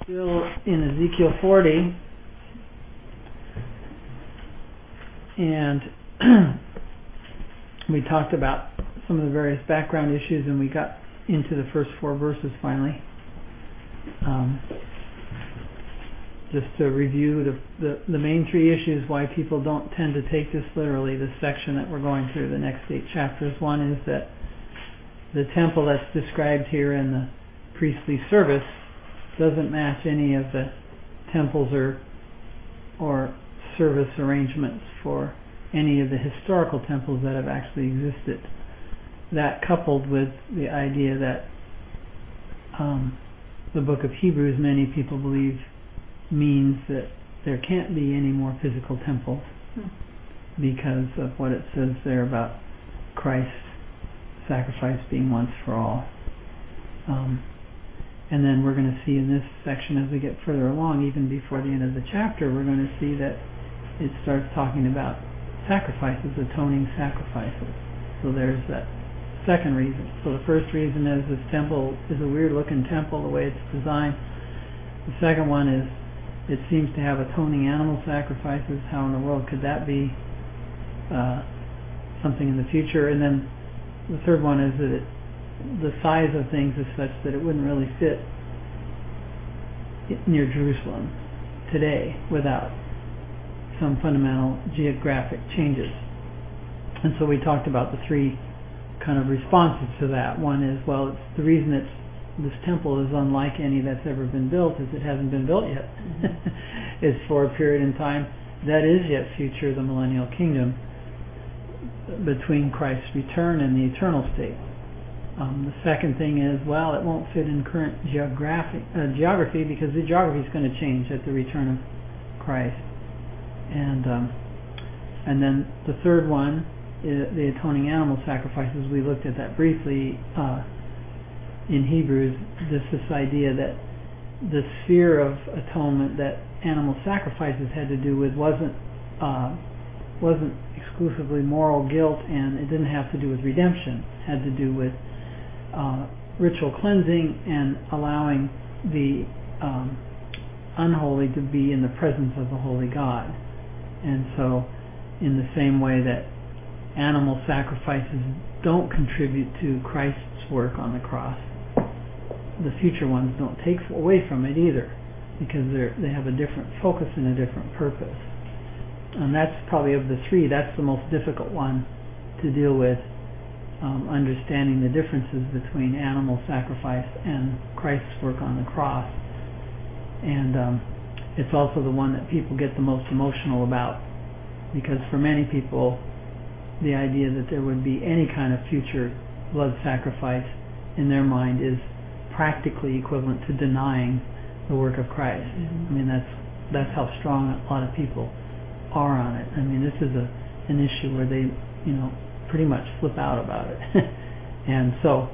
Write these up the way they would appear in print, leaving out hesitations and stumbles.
Still in Ezekiel 40, and we talked about some of the various background issues, and we got into the first 4 verses finally. Just to review the main 3 issues why people don't tend to take this literally, this section that we're going through, the next 8 chapters. One is that the temple that's described here in the priestly service doesn't match any of the temples or service arrangements for any of the historical temples that have actually existed. That, coupled with the idea that the book of Hebrews, many people believe, means that there can't be any more physical temples because of what it says there about Christ's sacrifice being once for all. And then we're going to see in this section, as we get further along, even before the end of the chapter, we're going to see that it starts talking about sacrifices, atoning sacrifices. So there's that second reason. So the first reason is this temple is a weird looking temple, the way it's designed. The second one is it seems to have atoning animal sacrifices. How in the world could that be something in the future? And then the third one is that the size of things is such that it wouldn't really fit near Jerusalem today without some fundamental geographic changes. And so we talked about the 3 kind of responses to that. One is, well, it's the reason this temple is unlike any that's ever been built is it hasn't been built yet. It's for a period in time that is yet future, the millennial kingdom, between Christ's return and the eternal state. The second thing is, well, it won't fit in current geography because the geography is going to change at the return of Christ. And then the third one, the atoning animal sacrifices. We looked at that briefly in Hebrews. This idea that the sphere of atonement that animal sacrifices had to do with wasn't exclusively moral guilt, and it didn't have to do with redemption. It had to do with ritual cleansing and allowing the unholy to be in the presence of the holy God. And so in the same way that animal sacrifices don't contribute to Christ's work on the cross, the future ones don't take away from it either, because they have a different focus and a different purpose. And that's probably, of the 3, that's the most difficult one to deal with, understanding the differences between animal sacrifice and Christ's work on the cross. And it's also the one that people get the most emotional about, because for many people the idea that there would be any kind of future blood sacrifice in their mind is practically equivalent to denying the work of Christ. I mean, that's how strong a lot of people are on it. I mean, this is an issue where they, pretty much flip out about it. And so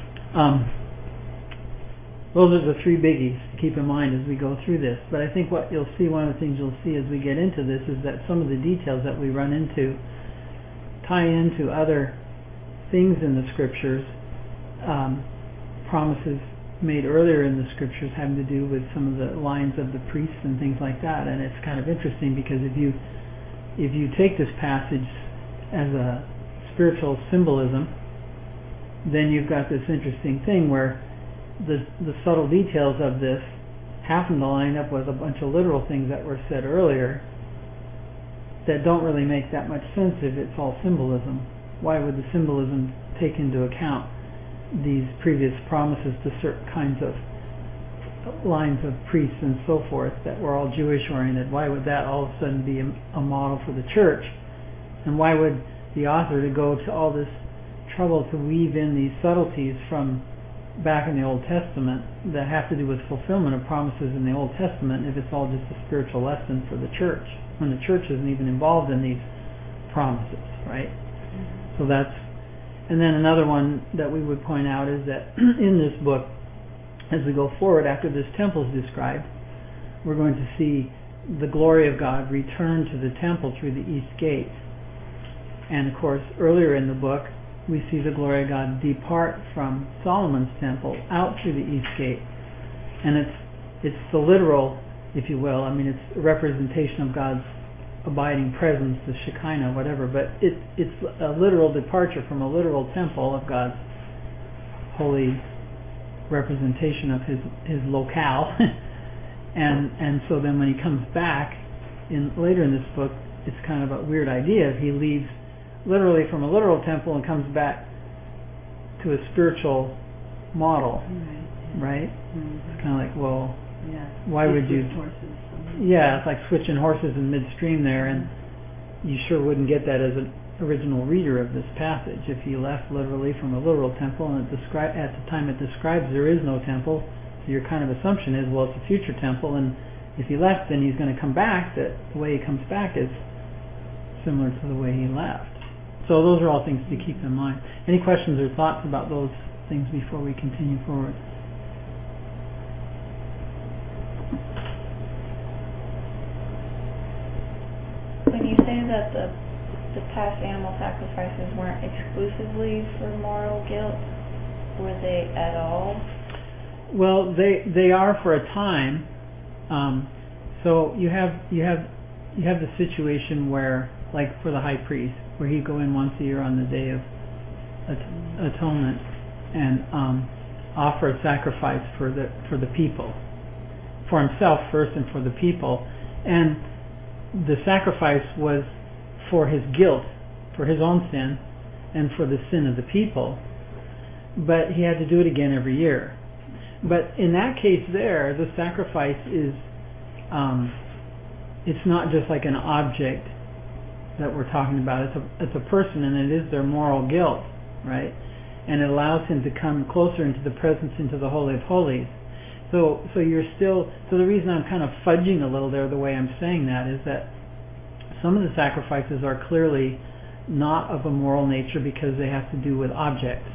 those are the 3 biggies to keep in mind as we go through this. But I think what you'll see, one of the things you'll see as we get into this, is that some of the details that we run into tie into other things in the scriptures, promises made earlier in the scriptures having to do with some of the lines of the priests and things like that. And it's kind of interesting, because if you take this passage as a spiritual symbolism, then you've got this interesting thing where the subtle details of this happen to line up with a bunch of literal things that were said earlier that don't really make that much sense if it's all symbolism. Why would the symbolism take into account these previous promises to certain kinds of lines of priests and so forth that were all Jewish oriented? Why would that all of a sudden be a model for the church? And why would the author to go to all this trouble to weave in these subtleties from back in the Old Testament that have to do with fulfillment of promises in the Old Testament if it's all just a spiritual lesson for the church, when the church isn't even involved in these promises, right? So that's, and then another one that we would point out is that in this book, as we go forward after this temple is described, we're going to see the glory of God return to the temple through the east gate. And of course, earlier in the book, we see the glory of God depart from Solomon's temple out through the east gate. And it's it's the literal, if you will. I mean, it's a representation of God's abiding presence, the Shekinah, whatever. But it's a literal departure from a literal temple of God's holy representation of his locale. and so then when he comes back later in this book, it's kind of a weird idea. He leaves literally from a literal temple and comes back to a spiritual model, right? Mm-hmm. It's kind of like, well, why would you? Yeah, it's like switching horses in midstream there, and you sure wouldn't get that as an original reader of this passage if he left literally from a literal temple, and at the time it describes there is no temple. So your kind of assumption is, well, it's a future temple, and if he left, then he's going to come back. That the way he comes back is similar to the way he left. So those are all things to keep in mind. Any questions or thoughts about those things before we continue forward? When you say that the past animal sacrifices weren't exclusively for moral guilt, were they at all? Well, they are for a time. So you have the situation where, like for the high priest, where he'd go in once a year on the Day of Atonement and offer a sacrifice for the people, for himself first and for the people, and the sacrifice was for his guilt, for his own sin, and for the sin of the people. But he had to do it again every year. But in that case there, the sacrifice is, it's not just like an object that we're talking about. It's a person, and it is their moral guilt, right? And it allows him to come closer into the presence, into the Holy of Holies. So you're still, so the reason I'm kind of fudging a little there, the way I'm saying that, is that some of the sacrifices are clearly not of a moral nature because they have to do with objects.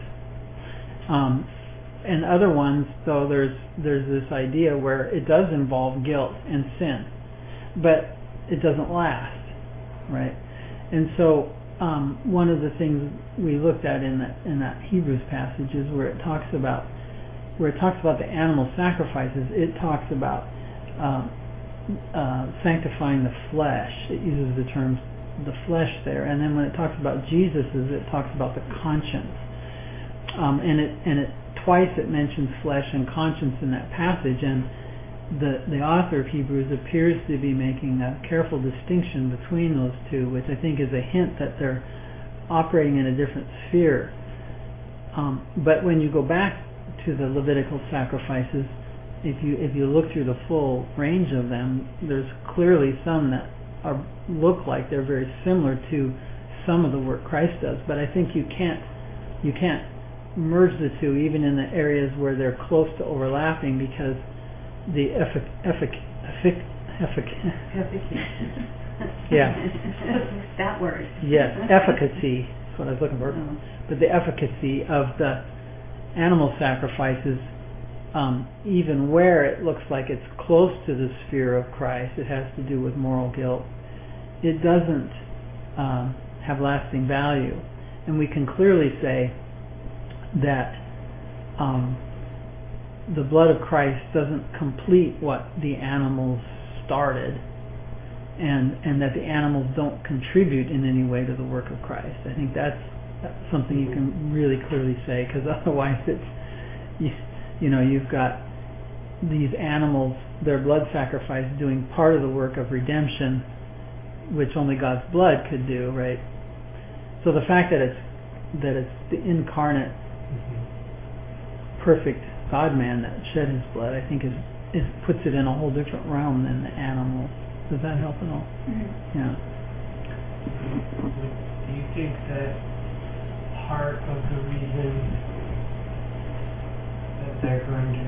And other ones, though, there's this idea where it does involve guilt and sin, but it doesn't last, right? And so one of the things we looked at in that Hebrews passage is where it talks about the animal sacrifices. It talks about sanctifying the flesh. It uses the term the flesh there, and then when it talks about Jesus's, it talks about the conscience. And it twice it mentions flesh and conscience in that passage, and the author of Hebrews appears to be making a careful distinction between those two, which I think is a hint that they're operating in a different sphere. But when you go back to the Levitical sacrifices, if you look through the full range of them, there's clearly some that look like they're very similar to some of the work Christ does. But I think you can't merge the two, even in the areas where they're close to overlapping, because the that word. Yes, efficacy. That's what I was looking for. Oh. But the efficacy of the animal sacrifices, even where it looks like it's close to the sphere of Christ, it has to do with moral guilt. It doesn't have lasting value, and we can clearly say that the blood of Christ doesn't complete what the animals started, and that the animals don't contribute in any way to the work of Christ. I think that's something you can really clearly say, because otherwise it's, you've got these animals, their blood sacrifice, doing part of the work of redemption, which only God's blood could do, right? So the fact that it's the incarnate, perfect God-man that shed his blood, I think is puts it in a whole different realm than the animals. Does that help at all? Mm-hmm. Yeah. Do you think that part of the reason that they're going to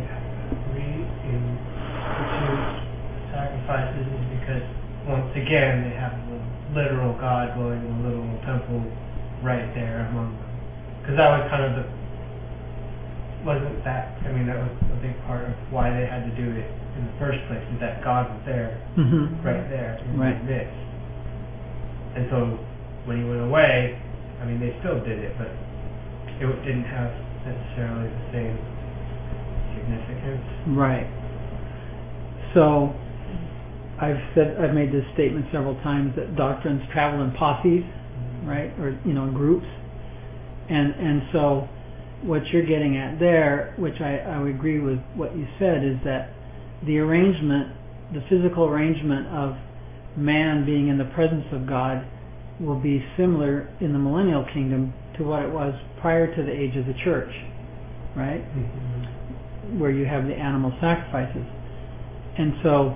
reinstitute sacrifices is because, once again, they have a literal God dwelling in a literal temple right there among them? Because that was kind of that was a big part of why they had to do it in the first place, is that God was there, right there in the midst. And so when he went away, they still did it, but it didn't have necessarily the same significance. Right. So I've made this statement several times that doctrines travel in posses, right, or in groups, and so what you're getting at there, which I would agree with what you said, is that the physical arrangement of man being in the presence of God will be similar in the millennial kingdom to what it was prior to the age of the church, right? Mm-hmm. Where you have the animal sacrifices. And so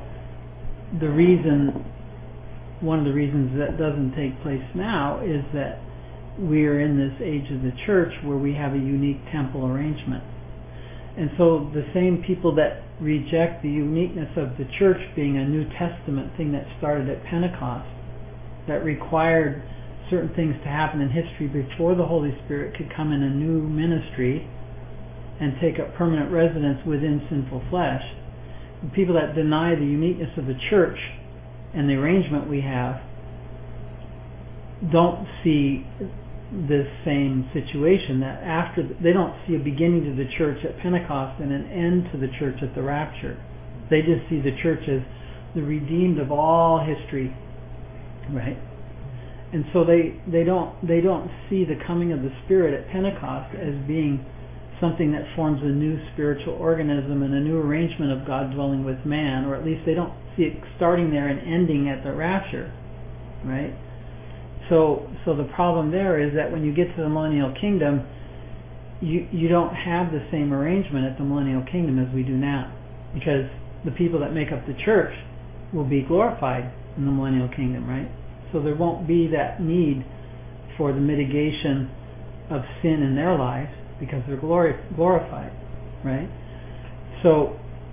one of the reasons that doesn't take place now is that we are in this age of the church where we have a unique temple arrangement. And so the same people that reject the uniqueness of the church being a New Testament thing that started at Pentecost, that required certain things to happen in history before the Holy Spirit could come in a new ministry and take up permanent residence within sinful flesh, the people that deny the uniqueness of the church and the arrangement we have don't see this same situation, that they don't see a beginning to the church at Pentecost and an end to the church at the rapture. They just see the church as the redeemed of all history, right? And so they don't see the coming of the Spirit at Pentecost as being something that forms a new spiritual organism and a new arrangement of God dwelling with man, or at least they don't see it starting there and ending at the rapture, right? So the problem there is that when you get to the millennial kingdom, you don't have the same arrangement at the millennial kingdom as we do now, because the people that make up the church will be glorified in the millennial kingdom, right? So there won't be that need for the mitigation of sin in their lives because they're glorified, right? So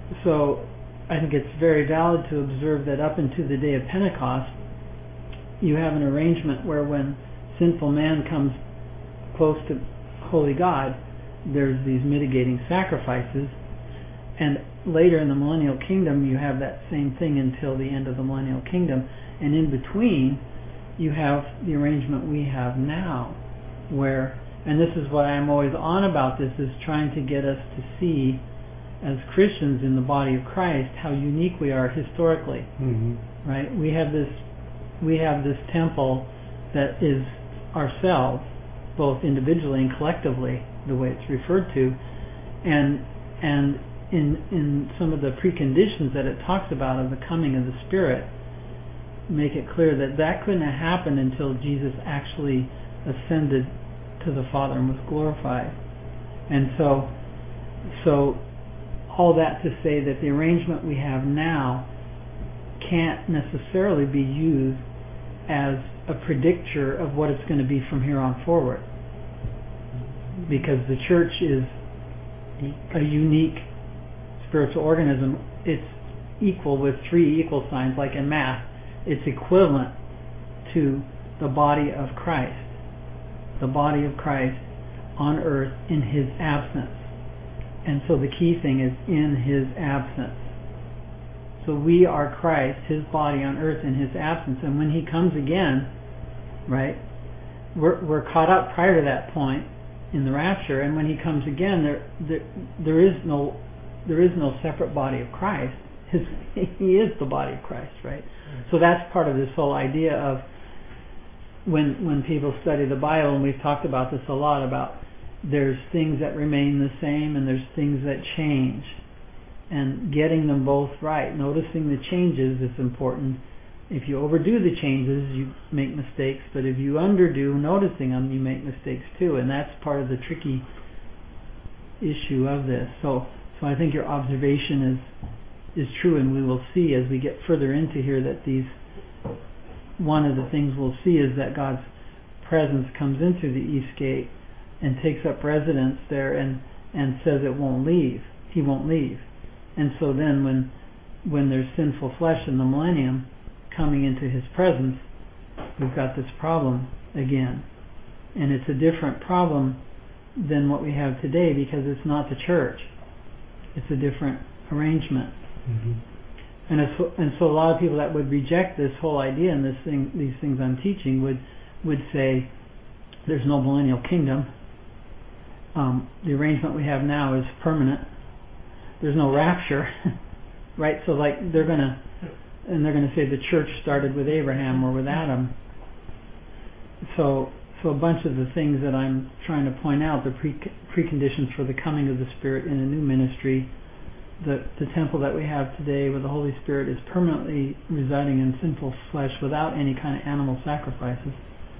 I think it's very valid to observe that up into the day of Pentecost, you have an arrangement where when sinful man comes close to holy God, there's these mitigating sacrifices, and later in the millennial kingdom you have that same thing until the end of the millennial kingdom, and in between you have the arrangement we have now, where, and this is what I'm always on about, this is trying to get us to see as Christians in the body of Christ how unique we are historically, right? We have this temple that is ourselves, both individually and collectively, the way it's referred to, and in some of the preconditions that it talks about of the coming of the Spirit, make it clear that couldn't have happened until Jesus actually ascended to the Father and was glorified. And so all that to say that the arrangement we have now can't necessarily be used as a predictor of what it's going to be from here on forward, because the church is a unique spiritual organism. It's equal with 3 equal signs, like in math. It's equivalent to the body of Christ on earth in His absence. And so the key thing is in His absence. So we are Christ, His body on earth in His absence. And when He comes again, right, we're caught up prior to that point in the rapture. And when He comes again, there is no separate body of Christ. He is the body of Christ, right? So that's part of this whole idea of when people study the Bible, and we've talked about this a lot, about there's things that remain the same and there's things that change, and getting them both right. Noticing the changes is important. If you overdo the changes, you make mistakes, but if you underdo noticing them, you make mistakes too, and that's part of the tricky issue of this. So I think your observation is true, and we will see as we get further into here that one of the things we'll see is that God's presence comes into the east gate and takes up residence there and says it won't leave. He won't leave. And so then when there's sinful flesh in the millennium coming into His presence, we've got this problem again. And it's a different problem than what we have today, because it's not the church. It's a different arrangement. And so a lot of people that would reject this whole idea and these things I'm teaching would say there's no millennial kingdom. The arrangement we have now is permanent. There's no rapture. right? So like they're gonna say the church started with Abraham or with Adam. So a bunch of the things that I'm trying to point out, the preconditions for the coming of the Spirit in a new ministry, the temple that we have today with the Holy Spirit is permanently residing in sinful flesh without any kind of animal sacrifices.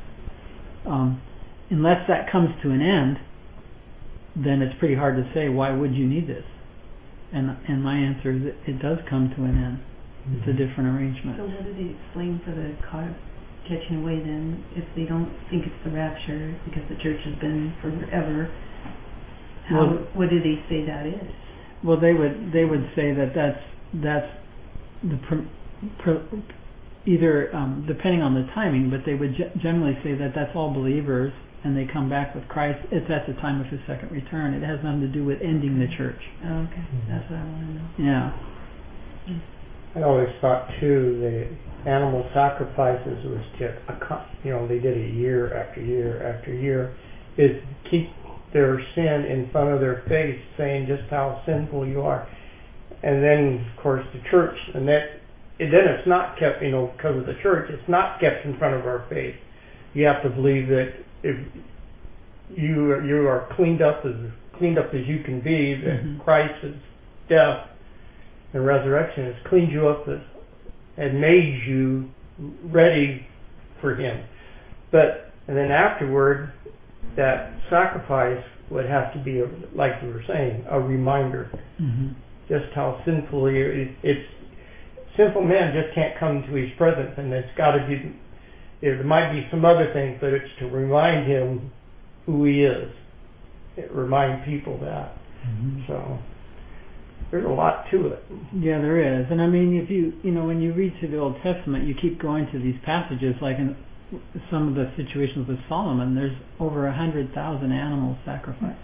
Unless that comes to an end, then it's pretty hard to say, why would you need this? And my answer is it does come to an end. It's a different arrangement. So what did he explain for the catching away then, if they don't think it's the rapture because the church has been forever? What did he say that is? Well, they would say that's the either depending on the timing, but they would generally say that's all believers and they come back with Christ. It's at the time of His second return. It has nothing to do with ending the church. Oh, okay, that's what I want to know. Yeah. I always thought too the animal sacrifices was just they did it year after year after year, is keep their sin in front of their face, saying just how sinful you are. And then of course the church, and it's not kept, because of the church, it's not kept in front of our face. You have to believe that if you are cleaned up as you can be, that Christ's death and resurrection has cleaned you up and made you ready for Him. And then afterward, that sacrifice would have to be, like you were saying, a reminder, just how sinful it's. Sinful men just can't come to His presence, and it's got to be. There might be some other things, but it's to remind Him who He is. Remind people that. So there's a lot to it. Yeah, there is. And I mean, if when you read through the Old Testament, you keep going to these passages, like in some of the situations with Solomon, there's over 100,000 animals sacrificed.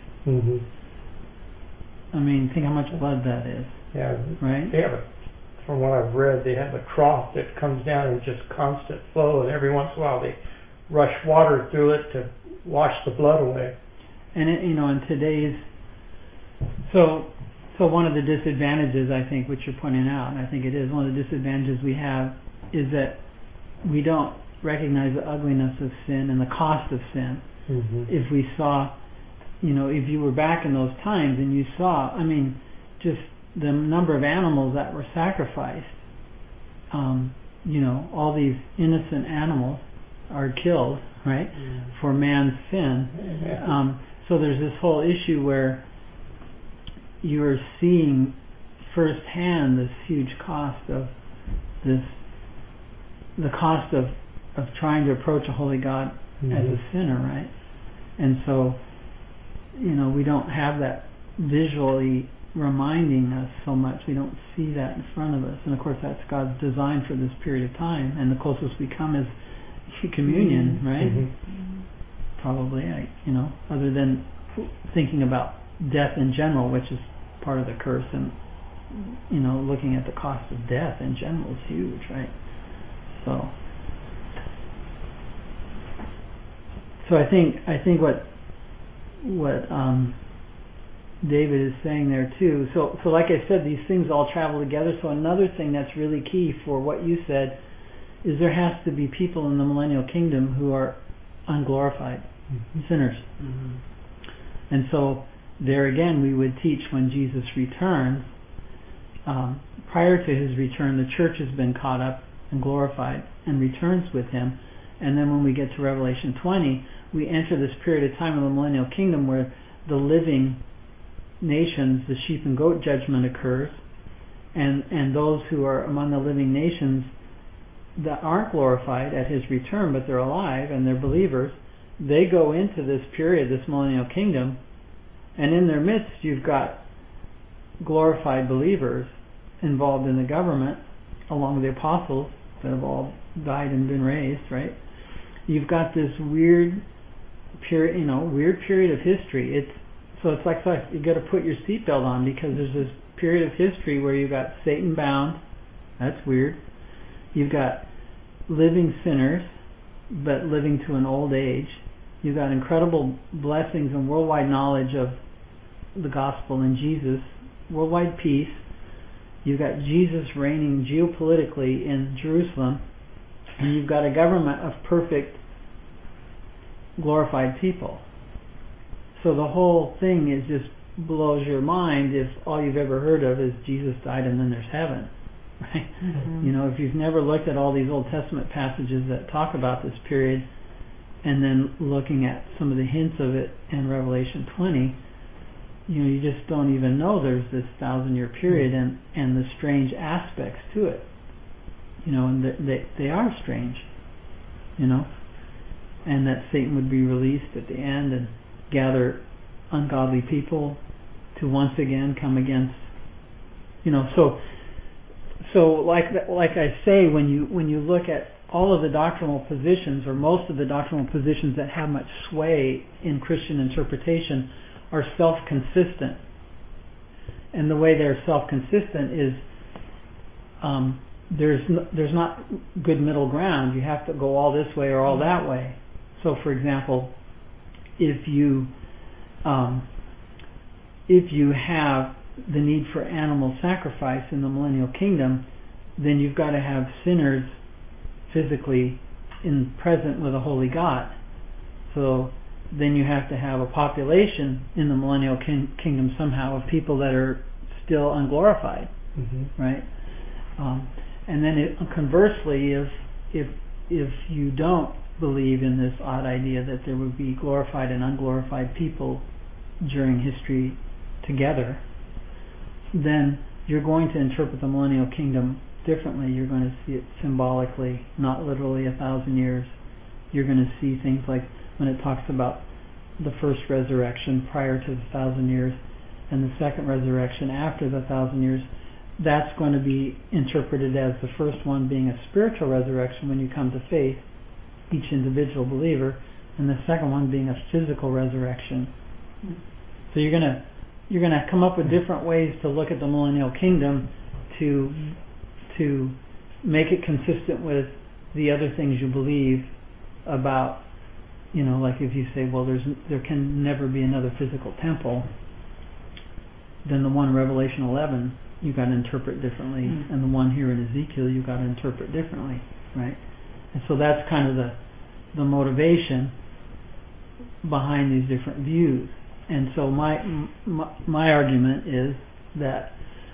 I mean, think how much blood that is. Yeah. Right? They have from what I've read, they have a trough that comes down in just constant flow, and every once in a while they rush water through it to wash the blood away. And in today's so one of the disadvantages, I think, which you're pointing out, and I think it is one of the disadvantages we have, is that we don't recognize the ugliness of sin and the cost of sin. If we saw, if you were back in those times and you saw, just the number of animals that were sacrificed, all these innocent animals are killed, right, for man's sin. So there's this whole issue where you're seeing firsthand this huge cost of the cost of trying to approach a holy God as a sinner, right? And so, we don't have that visually reminding us so much. We don't see that in front of us. And of course that's God's design for this period of time. And the closest we come is communion, right? Probably, other than thinking about death in general, which is part of the curse, and looking at the cost of death in general is huge, right? So I think what David is saying there too. So like I said, these things all travel together. So another thing that's really key for what you said is there has to be people in the millennial kingdom who are unglorified sinners. And so there again, we would teach when Jesus returns. Prior to His return, the church has been caught up and glorified and returns with Him. And then when we get to Revelation 20, we enter this period of time in the millennial kingdom where the living nations, the sheep and goat judgment occurs, and those who are among the living nations that aren't glorified at His return, but they're alive and they're believers, they go into this period, this millennial kingdom, and in their midst you've got glorified believers involved in the government, along with the apostles that have all died and been raised, right? You've got this weird period, of history. It's like you got to put your seatbelt on, because there's this period of history where you've got Satan bound. That's weird. You've got living sinners, but living to an old age. You've got incredible blessings and worldwide knowledge of the gospel and Jesus, worldwide peace, you've got Jesus reigning geopolitically in Jerusalem, and you've got a government of perfect, glorified people. So the whole thing is just blows your mind if all you've ever heard of is Jesus died and then there's heaven, right? Mm-hmm. You know, if you've never looked at all these Old Testament passages that talk about this period, and then looking at some of the hints of it in Revelation 20, you know, you just don't even know there's this 1,000-year period and the strange aspects to it. You know, and they are strange, you know, and that Satan would be released at the end and gather ungodly people to once again come against, you know, so like I say, when you look at all of the doctrinal positions, or most of the doctrinal positions that have much sway in Christian interpretation, are self-consistent. And the way they're self-consistent is there's not good middle ground. You have to go all this way or all that way. So, for example, if you have the need for animal sacrifice in the millennial kingdom, then you've got to have sinners physically present with a holy God. So then you have to have a population in the millennial kingdom somehow of people that are still unglorified, right? And then conversely, if you don't believe in this odd idea that there would be glorified and unglorified people during history together, then you're going to interpret the millennial kingdom differently. You're going to see it symbolically, not literally 1,000 years. You're going to see things like when it talks about the first resurrection prior to the 1,000 years and the second resurrection after the 1,000 years. That's going to be interpreted as the first one being a spiritual resurrection when you come to faith, each individual believer, and the second one being a physical resurrection. So you're going to come up with different ways to look at the millennial kingdom to make it consistent with the other things you believe about, you know, like if you say, well, there can never be another physical temple, then the one in Revelation 11 you got to interpret differently, and the one here in Ezekiel you got to interpret differently, right? And so that's kind of the motivation behind these different views. And so my argument is that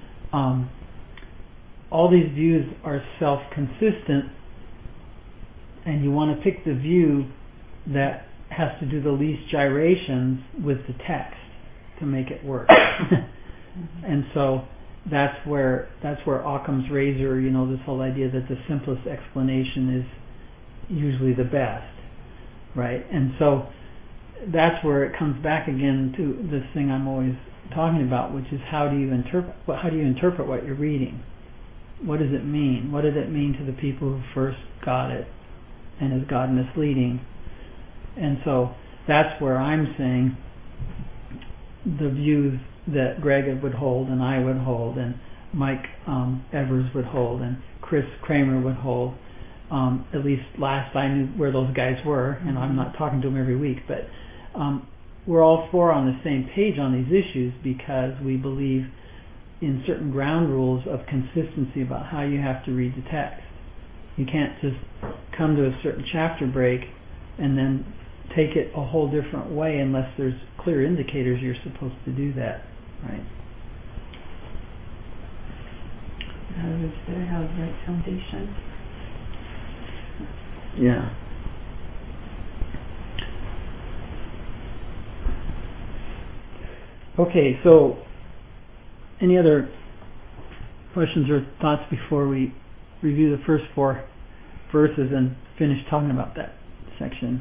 all these views are self-consistent, and you want to pick the view that has to do the least gyrations with the text to make it work. And so that's where Occam's razor, you know, this whole idea that the simplest explanation is usually the best, right? And so that's where it comes back again to this thing I'm always talking about, which is how do you interpret what you're reading? What does it mean? What did it mean to the people who first got it? And is God misleading? And so that's where I'm saying the views that Greg would hold and I would hold and Mike Evers would hold and Chris Kramer would hold. At least last I knew where those guys were, and I'm not talking to them every week, but we're all four on the same page on these issues because we believe in certain ground rules of consistency about how you have to read the text. You can't just come to a certain chapter break and then take it a whole different way unless there's clear indicators you're supposed to do that, right? Others better have the right foundation. Yeah. Okay, so any other questions or thoughts before we review the first four verses and finish talking about that section?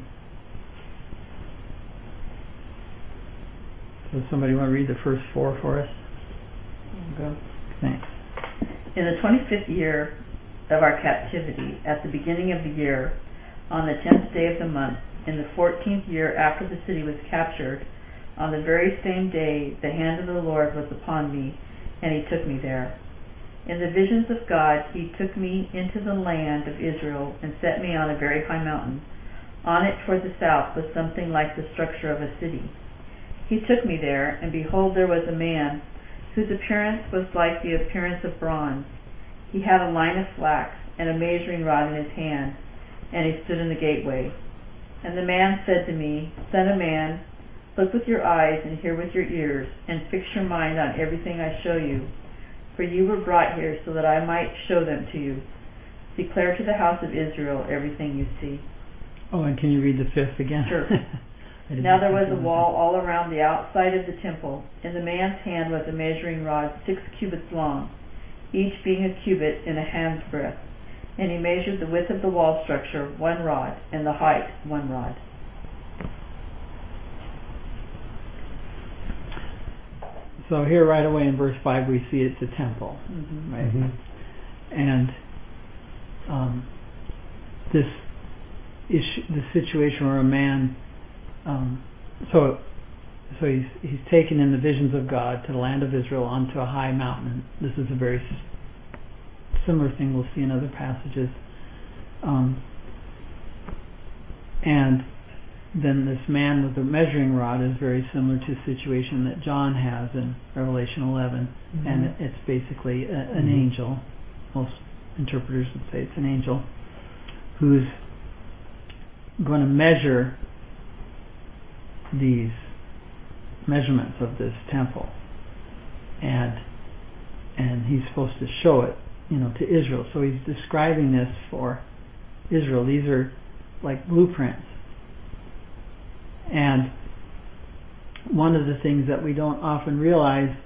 So somebody want to read the first four for us? I'll go. Thanks. In the 25th year of our captivity, at the beginning of the year, on the 10th day of the month, in the 14th year after the city was captured, on the very same day the hand of the Lord was upon me, and he took me there. In the visions of God he took me into the land of Israel and set me on a very high mountain. On it toward the south was something like the structure of a city. He took me there, and behold, there was a man whose appearance was like the appearance of bronze. He had a line of flax and a measuring rod in his hand, and he stood in the gateway. And the man said to me, Son of man, look with your eyes and hear with your ears, and fix your mind on everything I show you. For you were brought here so that I might show them to you. Declare to the house of Israel everything you see. Oh, and can you read the 5th again? Sure. Now there was a wall all around the outside of the temple. In the man's hand was a measuring rod 6 cubits long, each being a cubit in a hand's breadth. And he measured the width of the wall structure 1 rod, and the height 1 rod. So here right away in verse 5 we see it's a temple, right? And this situation where a man, so he's taken in the visions of God to the land of Israel onto a high mountain. This is a very similar thing we'll see in other passages. And then this man with the measuring rod is very similar to the situation that John has in Revelation 11, and it's basically an angel. Most interpreters would say it's an angel who's going to measure these measurements of this temple, and he's supposed to show it, to Israel. So he's describing this for Israel. These are like blueprints. And one of the things that we don't often realize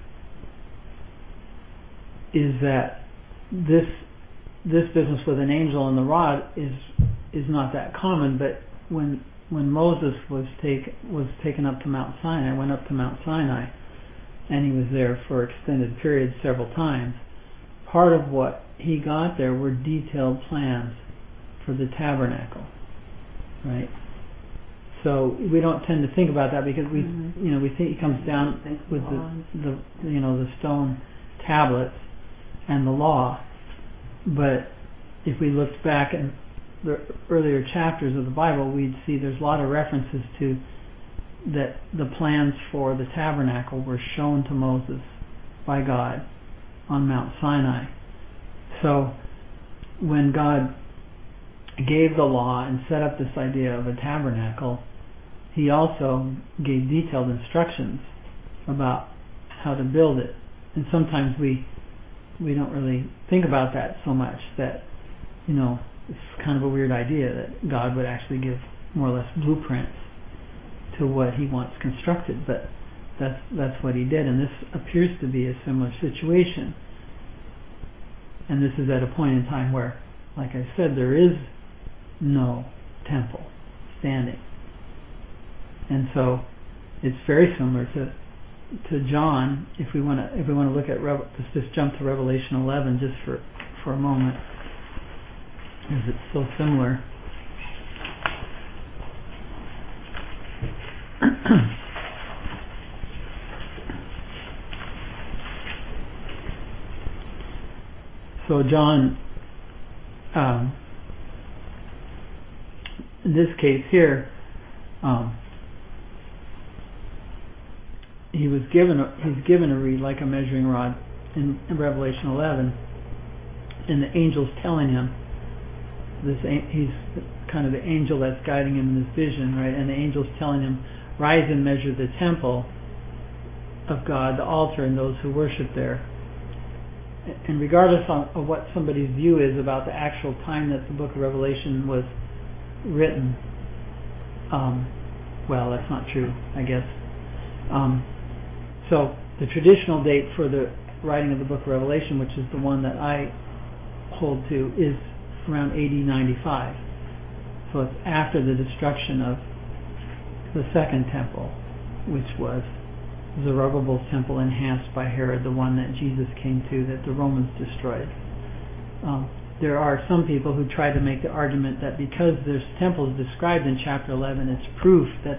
is that this business with an angel and the rod is not that common. But when Moses was taken up to Mount Sinai, went up to Mount Sinai, and he was there for extended periods several times, part of what he got there were detailed plans for the tabernacle, right? So we don't tend to think about that because we think he comes down with the stone tablets and the law. But if we looked back in the earlier chapters of the Bible, we'd see there's a lot of references to that the plans for the tabernacle were shown to Moses by God on Mount Sinai. So when God gave the law and set up this idea of a tabernacle, he also gave detailed instructions about how to build it. And sometimes we don't really think about that so much, that it's kind of a weird idea that God would actually give more or less blueprints to what he wants constructed, but that's what he did. And this appears to be a similar situation. And this is at a point in time where, like I said, there is no temple standing. And so it's very similar to John. If we want to look at let's just jump to Revelation 11 just for a moment, because it's so similar. So John, in this case here, he's given a reed like a measuring rod in Revelation 11, and the angel's telling him he's kind of the angel that's guiding him in this vision, right? And the angel's telling him, rise and measure the temple of God, the altar, and those who worship there. And regardless of what somebody's view is about the actual time that the book of Revelation was written, well, that's not true, I guess. So the traditional date for the writing of the book of Revelation, which is the one that I hold to, is around AD 95. So it's after the destruction of the second temple, which was Zerubbabel's temple enhanced by Herod, the one that Jesus came to, that the Romans destroyed. There are some people who try to make the argument that because this temple is described in chapter 11, it's proof that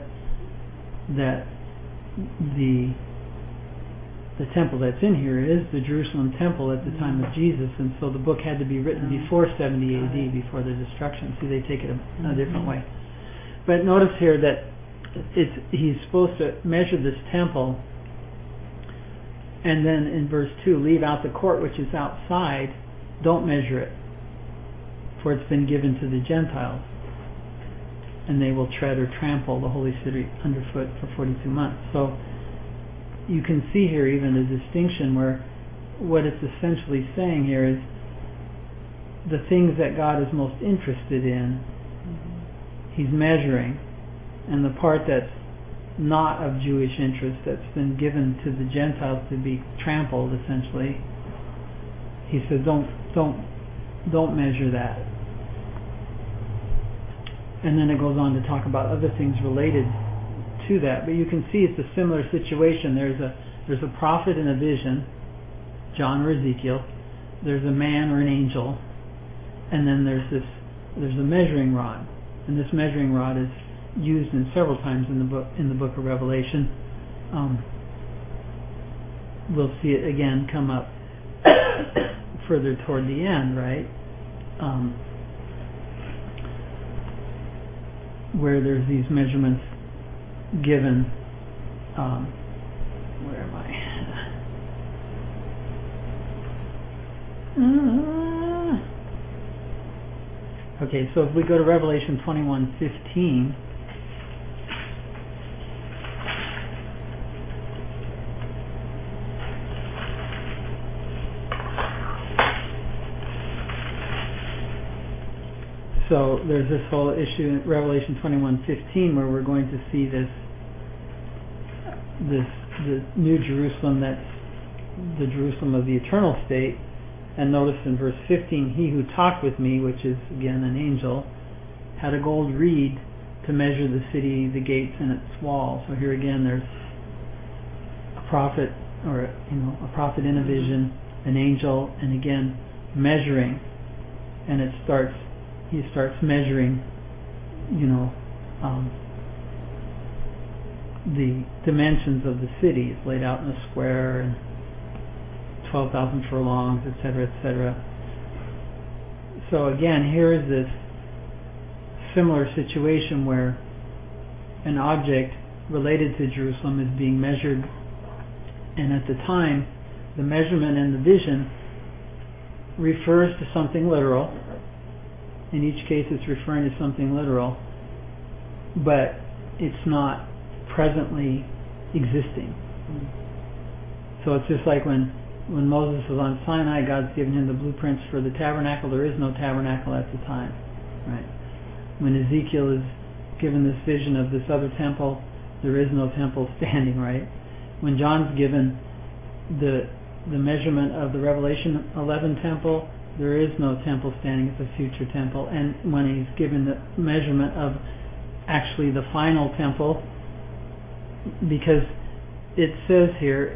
the temple that's in here is the Jerusalem temple at the time of Jesus, and so the book had to be written before 70 AD, before the destruction. See, they take it a different way. But notice here that he's supposed to measure this temple And then in verse 2, leave out the court which is outside, don't measure it, for it's been given to the Gentiles, and they will tread or trample the holy city underfoot for 42 months. So you can see here even a distinction where what it's essentially saying here is the things that God is most interested in, he's measuring, and the part that's not of Jewish interest, that's been given to the Gentiles to be trampled, essentially, he says don't measure that. And then it goes on to talk about other things related to that, but you can see it's a similar situation. There's a prophet in a vision, John or Ezekiel, there's a man or an angel, and then there's a measuring rod, and this measuring rod is used in several times in the book of Revelation. We'll see it again come up further toward the end, right? Where there's these measurements given. Where am I? Okay, so if we go to Revelation 21:15. So there's this whole issue in Revelation 21:15 where we're going to see the New Jerusalem, that's the Jerusalem of the eternal state. And notice in verse 15, he who talked with me, which is again an angel, had a gold reed to measure the city, the gates, and its walls. So here again there's a prophet, or a prophet in a vision, an angel, and again measuring, and he starts measuring, the dimensions of the city. It's laid out in a square and 12,000 furlongs, etc., etc. So again, here is this similar situation where an object related to Jerusalem is being measured, and at the time, the measurement in the vision refers to something literal. In each case, it's referring to something literal, but it's not presently existing. So it's just like when Moses was on Sinai, God's given him the blueprints for the tabernacle. There is no tabernacle at the time, right? When Ezekiel is given this vision of this other temple, there is no temple standing, right? When John's given the measurement of the Revelation 11 temple, there is no temple standing. It's a future temple. And when he's given the measurement of actually the final temple, because it says here,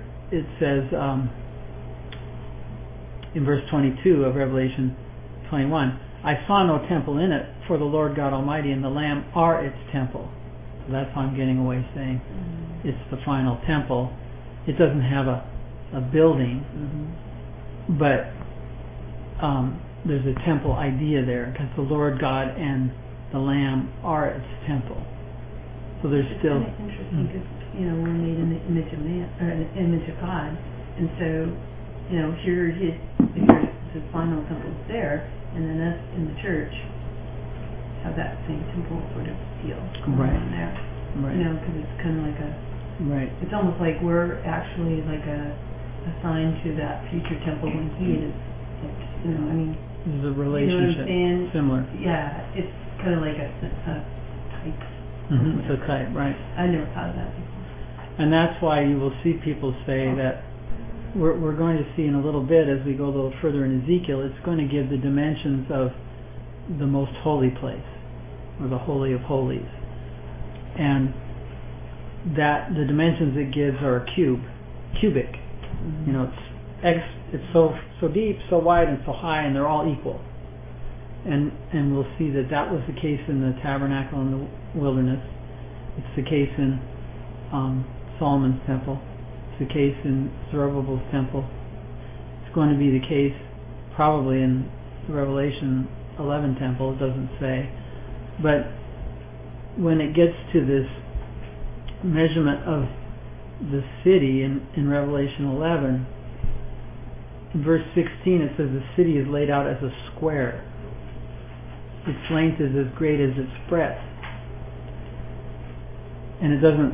in verse 22 of Revelation 21, I saw no temple in it, for the Lord God Almighty and the Lamb are its temple. So that's how I'm getting away, saying it's the final temple. It doesn't have a building, but there's a temple idea there, because the Lord God and the Lamb are its temple. So there's it's still kind of interesting because we're made in the image of man, or in the image of God, and so here the final temple is there, and then us in the church have that same temple sort of deal going on there. Right. Because it's kind of like right. It's almost like we're actually like assigned to that future temple when he is. There's a relationship similar. Yeah, it's kind of like a type. It's a type, right? I never thought of that before. And that's why you will see people say that we're going to see in a little bit, as we go a little further in Ezekiel, it's going to give the dimensions of the most holy place, or the Holy of Holies. And that the dimensions it gives are cubic. It's so deep, so wide, and so high, and they're all equal. And we'll see that was the case in the tabernacle in the wilderness. It's the case in Solomon's temple. It's the case in Zerubbabel's temple. It's going to be the case probably in the Revelation 11 temple. It doesn't say. But when it gets to this measurement of the city in Revelation 11, in verse 16 it says the city is laid out as a square. Its length is as great as its breadth. And it doesn't.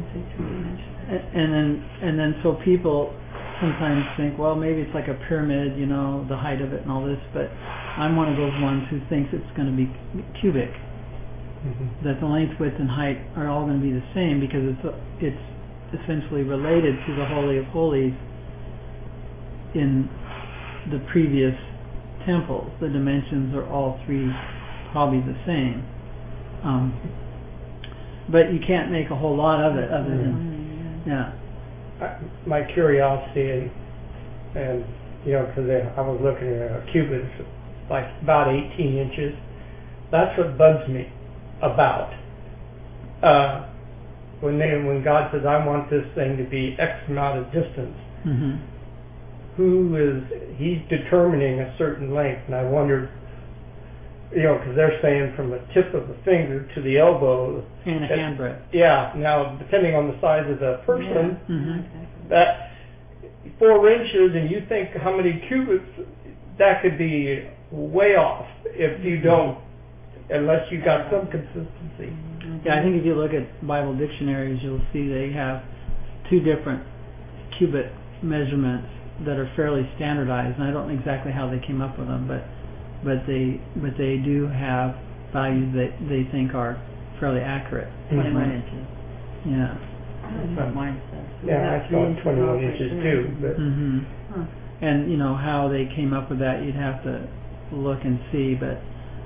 And then so people sometimes think, well, maybe it's like a pyramid, the height of it and all this. But I'm one of those ones who thinks it's going to be cubic. Mm-hmm. That the length, width, and height are all going to be the same because it's essentially related to the Holy of Holies in the previous temples. The dimensions are all three probably the same. But you can't make a whole lot of it other than, my curiosity and because I was looking at a cubit, it's like about 18 inches. That's what bugs me about when God says, I want this thing to be X amount of distance. Mm-hmm. He's determining a certain length, and I wondered, because they're saying from the tip of the finger to the elbow. And a handbreadth. Yeah. Now, depending on the size of the person, that 4 inches, and you think how many cubits, that could be way off if you don't, unless you got some consistency. Yeah, I think if you look at Bible dictionaries, you'll see they have 2 different cubit measurements that are fairly standardized, and I don't know exactly how they came up with them, but they do have values that they think are fairly accurate. 21 inches. Yeah. That's what mine says. Yeah, I thought 21 inches too. But and how they came up with that, you'd have to look and see. But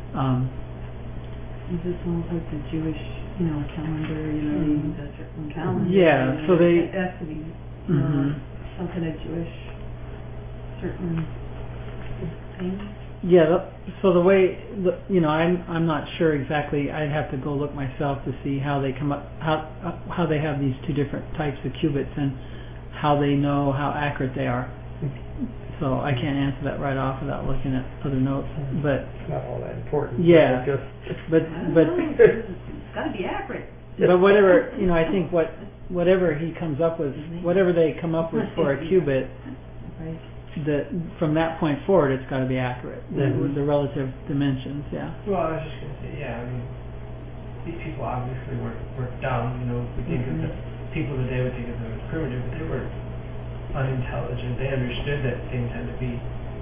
is this almost like the Jewish, calendar? They use a certain calendar. Yeah, so they. It has to be, some kind of Jewish certain thing. Yeah, so the way, I'm not sure exactly. I'd have to go look myself to see how they come up, how they have these 2 different types of cubits and how they know how accurate they are. So I can't answer that right off without looking at other notes. But it's not all that important. Yeah, but it's got to be accurate. But whatever, I think whatever he comes up with, whatever they come up with for a cubit. Right. That from that point forward, it's got to be accurate. The relative dimensions, Well, I was just going to say, these people obviously were dumb. We think of the people today would think of them as primitive, but they were unintelligent. They understood that things had to be,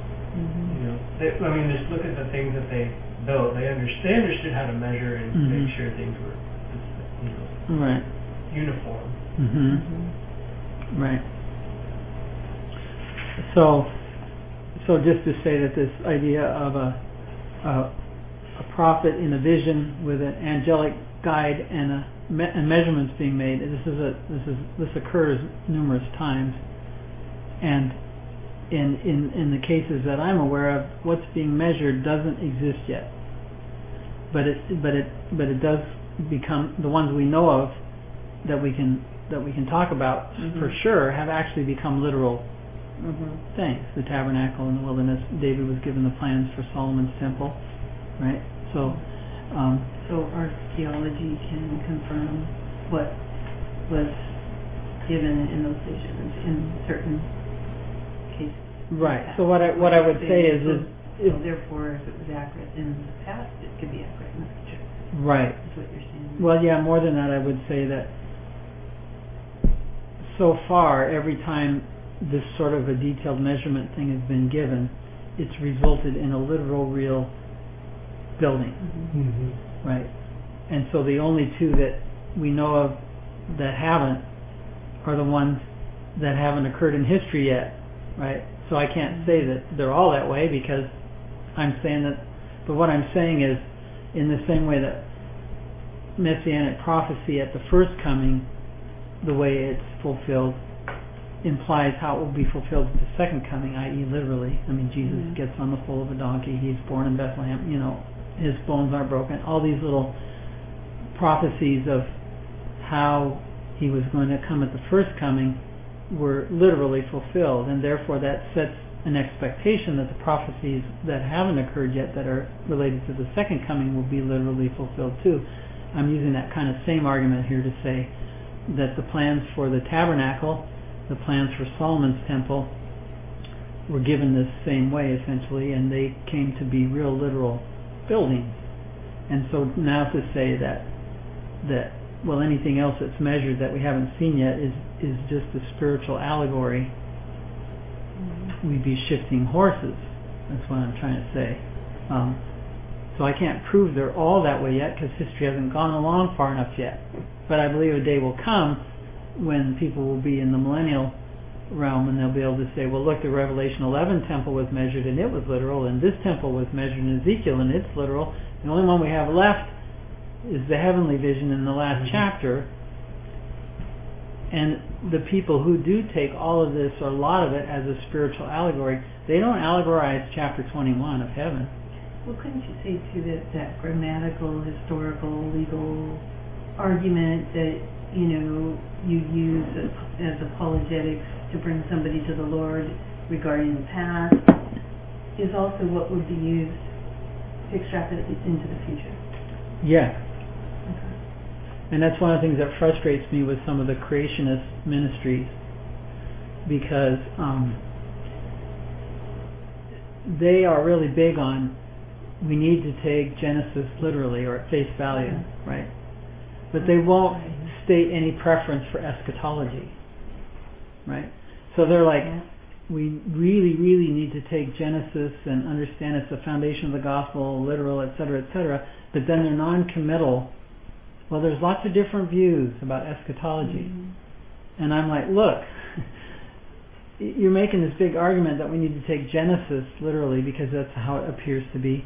just look at the things that they built. They understood how to measure and make sure things were, right, uniform. Right. So just to say that this idea of a prophet in a vision with an angelic guide and measurements being made, this occurs numerous times, and in the cases that I'm aware of, what's being measured doesn't exist yet, but it does become, the ones we know of that we can talk about for sure have actually become literal things. The tabernacle in the wilderness. David was given the plans for Solomon's temple, right? So archaeology can confirm what was given in those visions in certain cases. Right. So what I would say is therefore, if it was accurate in the past, it could be accurate in the future. Right. That's what you're saying. Well, yeah. More than that, I would say that so far, every time this sort of a detailed measurement thing has been given, it's resulted in a literal, real building, right? And so the only 2 that we know of that haven't are the ones that haven't occurred in history yet, right? So I can't say that they're all that way because I'm saying that, but what I'm saying is, in the same way that Messianic prophecy at the first coming, the way it's fulfilled, implies how it will be fulfilled at the second coming, i.e. literally. Jesus gets on the foal of a donkey, he's born in Bethlehem, his bones aren't broken. All these little prophecies of how he was going to come at the first coming were literally fulfilled, and therefore that sets an expectation that the prophecies that haven't occurred yet that are related to the second coming will be literally fulfilled too. I'm using that kind of same argument here to say that the plans for the tabernacle, the plans for Solomon's temple, were given this same way essentially, and they came to be real literal buildings. And so now to say that well, anything else that's measured that we haven't seen yet is just a spiritual allegory, we'd be shifting horses. That's what I'm trying to say. So I can't prove they're all that way yet because history hasn't gone along far enough yet. But I believe a day will come when people will be in the millennial realm and they'll be able to say, well, look, the Revelation 11 temple was measured and it was literal, and this temple was measured in Ezekiel and it's literal. The only one we have left is the heavenly vision in the last chapter. And the people who do take all of this, or a lot of it, as a spiritual allegory, they don't allegorize chapter 21 of heaven. Well, couldn't you say too that grammatical, historical, legal argument that you use as apologetics to bring somebody to the Lord regarding the past is also what would be used to extrapolate into the future? Yeah. And that's one of the things that frustrates me with some of the creationist ministries, because they are really big on, we need to take Genesis literally or at face value, right? But they won't state any preference for eschatology, right? So they're like, we really, really need to take Genesis and understand it's the foundation of the gospel, literal, etc., etc., but then they're non-committal. Well, there's lots of different views about eschatology. And I'm like, look, you're making this big argument that we need to take Genesis literally because that's how it appears to be.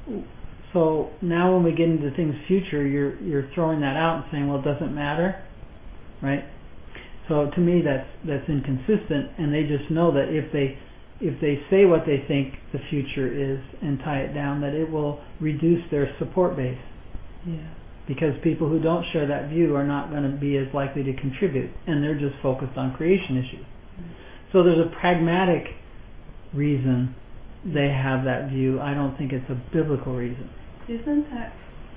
So now when we get into things future, you're throwing that out and saying, well, it doesn't matter, right? So to me, that's inconsistent, and they just know that if they say what they think the future is and tie it down, that it will reduce their support base. Yeah. Because people who don't share that view are not going to be as likely to contribute, and they're just focused on creation issues. So there's a pragmatic reason they have that view. I don't think it's a biblical reason. Isn't that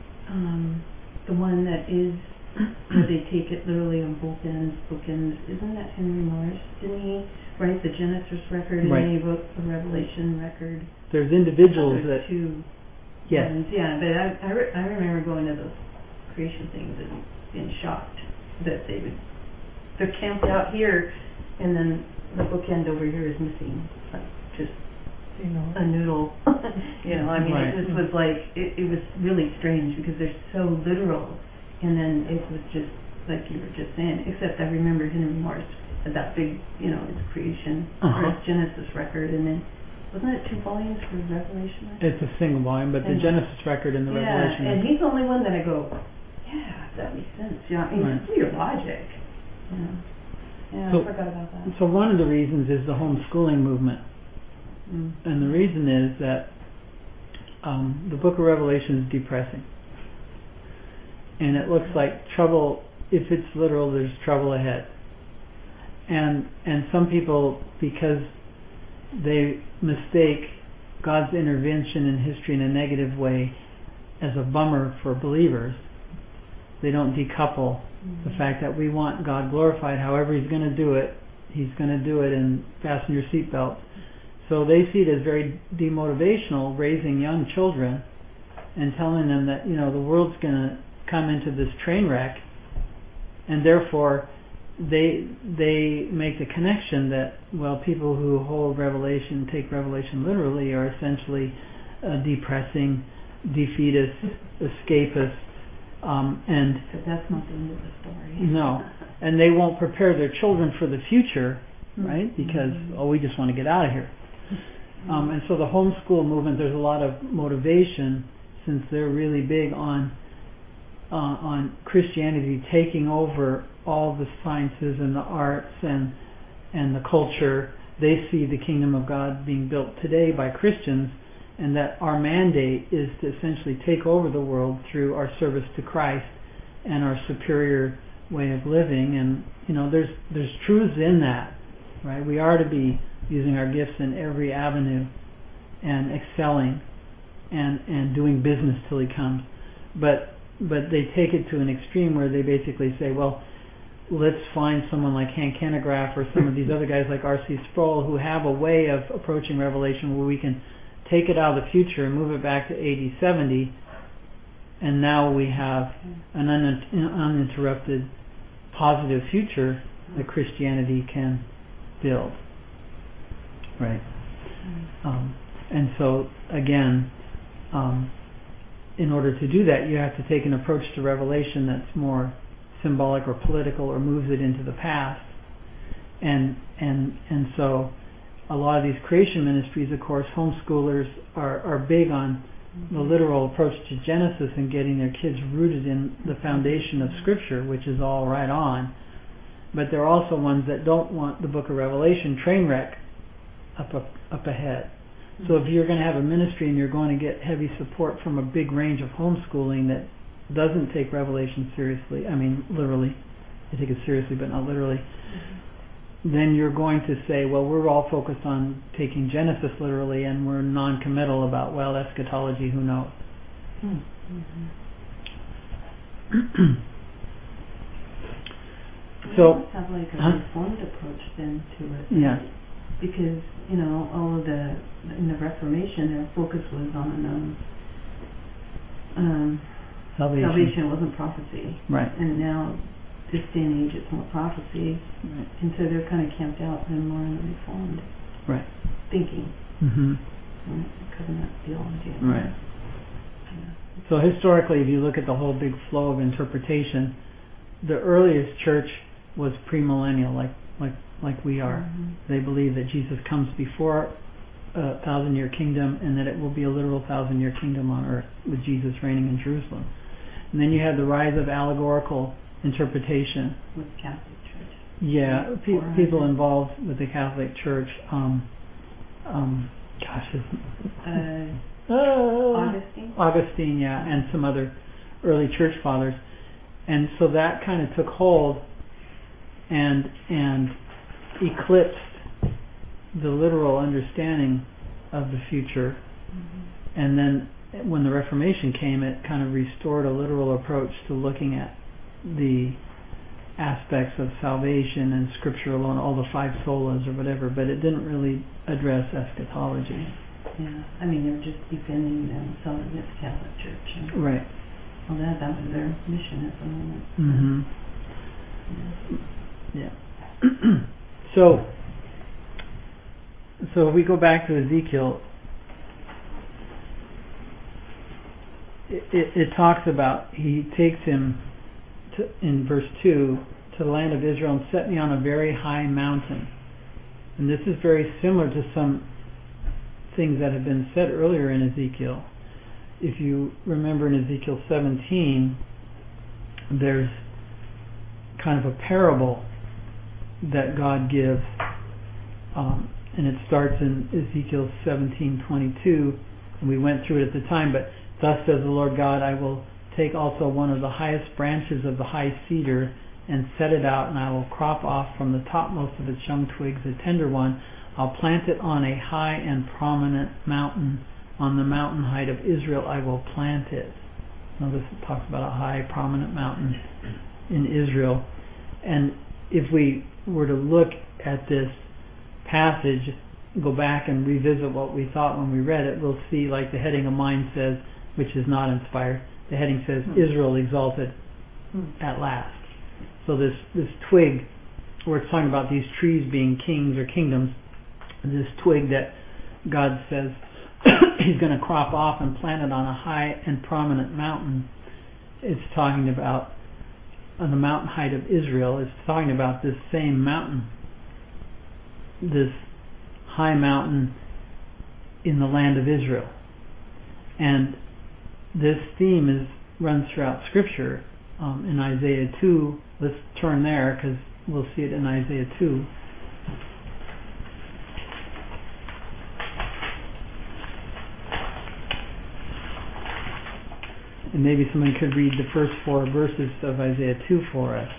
the one that is where they take it literally on both ends, bookends? Isn't that Henry Morris? Didn't he write the Genesis record and then he wrote the Revelation record? There's individuals that two yes, ones. Yeah, but I remember going to those creation things and being shocked that they're camped out here and then the bookend over here is missing, like just a noodle. I mean, right. It just was like it was really strange because they're so literal, and then it was just like you were just saying. Except I remember Henry Morris had that big, his creation or his Genesis record, and then wasn't it 2 volumes for Revelation? It's a single volume, but the Genesis record and the Revelation. Yeah, and he's the only one that I go, yeah, that makes sense. Yeah, I mean, it's clear logic. Yeah, so, I forgot about that. So one of the reasons is the homeschooling movement. And the reason is that the book of Revelation is depressing. And it looks like trouble, if it's literal, there's trouble ahead. And some people, because they mistake God's intervention in history in a negative way as a bummer for believers, they don't decouple the fact that we want God glorified. However He's going to do it, He's going to do it, and fasten your seatbelt. So they see it as very demotivational, raising young children and telling them that the world's going to come into this train wreck, and therefore they make the connection that people who hold Revelation, take Revelation literally, are essentially depressing, defeatist, escapist. But that's not the end of the story. No, and they won't prepare their children for the future, right? Because we just want to get out of here. And so the homeschool movement, there's a lot of motivation, since they're really big on Christianity taking over all the sciences and the arts and the culture. They see the kingdom of God being built today by Christians, and that our mandate is to essentially take over the world through our service to Christ and our superior way of living. And there's truths in that, right? We are to be using our gifts in every avenue and excelling and doing business till He comes. But they take it to an extreme where they basically say, let's find someone like Hank Hanegraaff or some of these other guys like R.C. Sproul who have a way of approaching Revelation where we can take it out of the future and move it back to AD 70, and now we have an uninterrupted positive future that Christianity can build. Right. And so, again, in order to do that, you have to take an approach to Revelation that's more symbolic or political or moves it into the past. And so a lot of these creation ministries, of course, homeschoolers are big on the literal approach to Genesis and getting their kids rooted in the foundation of Scripture, which is all right on. But there are also ones that don't want the book of Revelation train wreck up ahead. So if you're going to have a ministry and you're going to get heavy support from a big range of homeschooling that doesn't take Revelation seriously, I mean literally, they take it seriously but not literally, then you're going to say, well, we're all focused on taking Genesis literally and we're non-committal about, well, eschatology, who knows. So have like a reformed approach then to it. Yeah. Because, all of in the Reformation, their focus was on salvation wasn't prophecy. Right. And now, this day and age, it's more prophecy. Right. And so they're kind of camped out and more in the Reformed thinking. Covenant theology. Right. Yeah. So historically, if you look at the whole big flow of interpretation, the earliest church was premillennial, like we are. They believe that Jesus comes before a 1,000-year kingdom and that it will be a literal 1,000-year kingdom on earth with Jesus reigning in Jerusalem. And then you have the rise of allegorical interpretation. With Catholic Church. Yeah, people involved with the Catholic Church. Augustine, yeah, and some other early church fathers. And so that kind of took hold and eclipsed the literal understanding of the future. And then when the Reformation came, it kind of restored a literal approach to looking at the aspects of salvation and Scripture alone, all the 5 solas or whatever, but it didn't really address eschatology. Yeah, I mean, they were just defending themselves against the Catholic Church. Right. Well, that was their mission at the moment. Yeah. So if we go back to Ezekiel, it talks about, he takes him in verse 2 to the land of Israel and set me on a very high mountain. And this is very similar to some things that have been said earlier in Ezekiel. If you remember in Ezekiel 17, there's kind of a parable that God gives, and it starts in Ezekiel 17:22, and we went through it at the time, but thus says the Lord God, I will take also one of the highest branches of the high cedar and set it out, and I will crop off from the topmost of its young twigs a tender one. I'll plant it on a high and prominent mountain. On the mountain height of Israel I will plant it. Notice it talks about a high, prominent mountain in Israel. And if we were to look at this passage, go back and revisit what we thought when we read it, we'll see, like the heading of mine says, which is not inspired, the heading says, Israel exalted at last. So this twig, where it's talking about these trees being kings or kingdoms, this twig that God says he's going to crop off and plant it on a high and prominent mountain, it's talking about on the mountain height of Israel. It's talking about this same mountain, this high mountain in the land of Israel. And this theme runs throughout Scripture. In Isaiah 2, let's turn there because we'll see it in Isaiah 2. And maybe someone could read the first 4 verses of Isaiah 2 for us.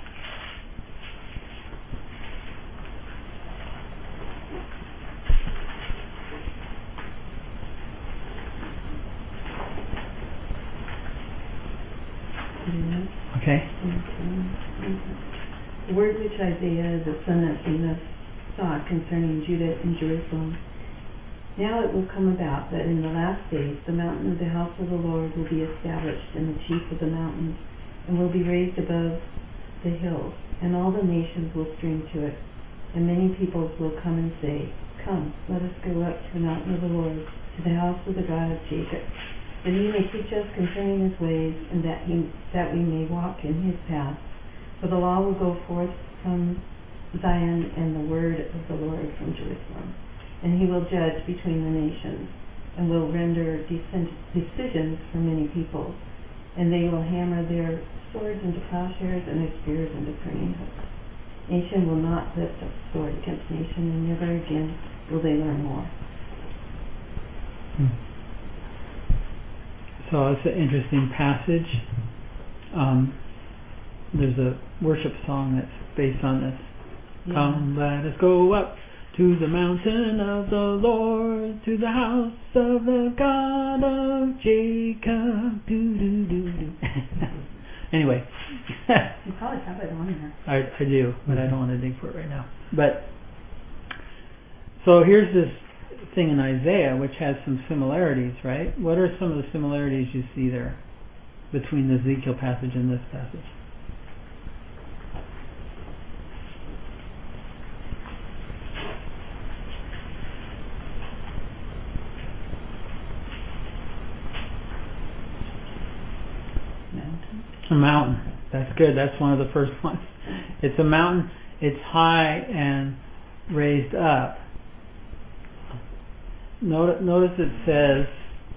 Okay. The word which Isaiah the son of Amos saw concerning Judah and Jerusalem. Now it will come about that in the last days the mountain of the house of the Lord will be established in the chief of the mountains, and will be raised above the hills, and all the nations will stream to it. And many peoples will come and say, Come, let us go up to the mountain of the Lord, to the house of the God of Jacob, that he may teach us concerning his ways, and that we may walk in his paths. For the law will go forth from Zion, and the word of the Lord from Jerusalem. And he will judge between the nations, and will render decisions for many peoples. And they will hammer their swords into plowshares, and their spears into pruning hooks. Nation will not lift up sword against nation, and never again will they learn war. So it's an interesting passage. There's a worship song that's based on this. Yeah. Come, let us go up to the mountain of the Lord, to the house of the God of Jacob. Do, do, do, do. Anyway. You probably have it on there. I do, but I don't want to dig for it right now. But so here's this thing in Isaiah which has some similarities, right? What are some of the similarities you see there between the Ezekiel passage and this passage? A mountain. That's good. That's one of the first ones. It's a mountain. It's high and raised up. Notice it says,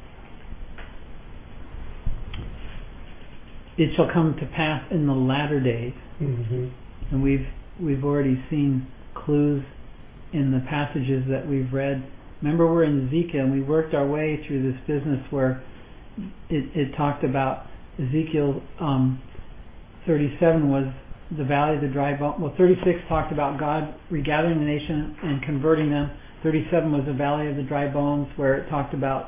"It shall come to pass in the latter days." Mm-hmm. And we've already seen clues in the passages that we've read. Remember, we're in Ezekiel, and we worked our way through this business where it talked about Ezekiel 37 was the valley of the dry bones. Well, 36 talked about God regathering the nation and converting them. 37 was the valley of the dry bones, where it talked about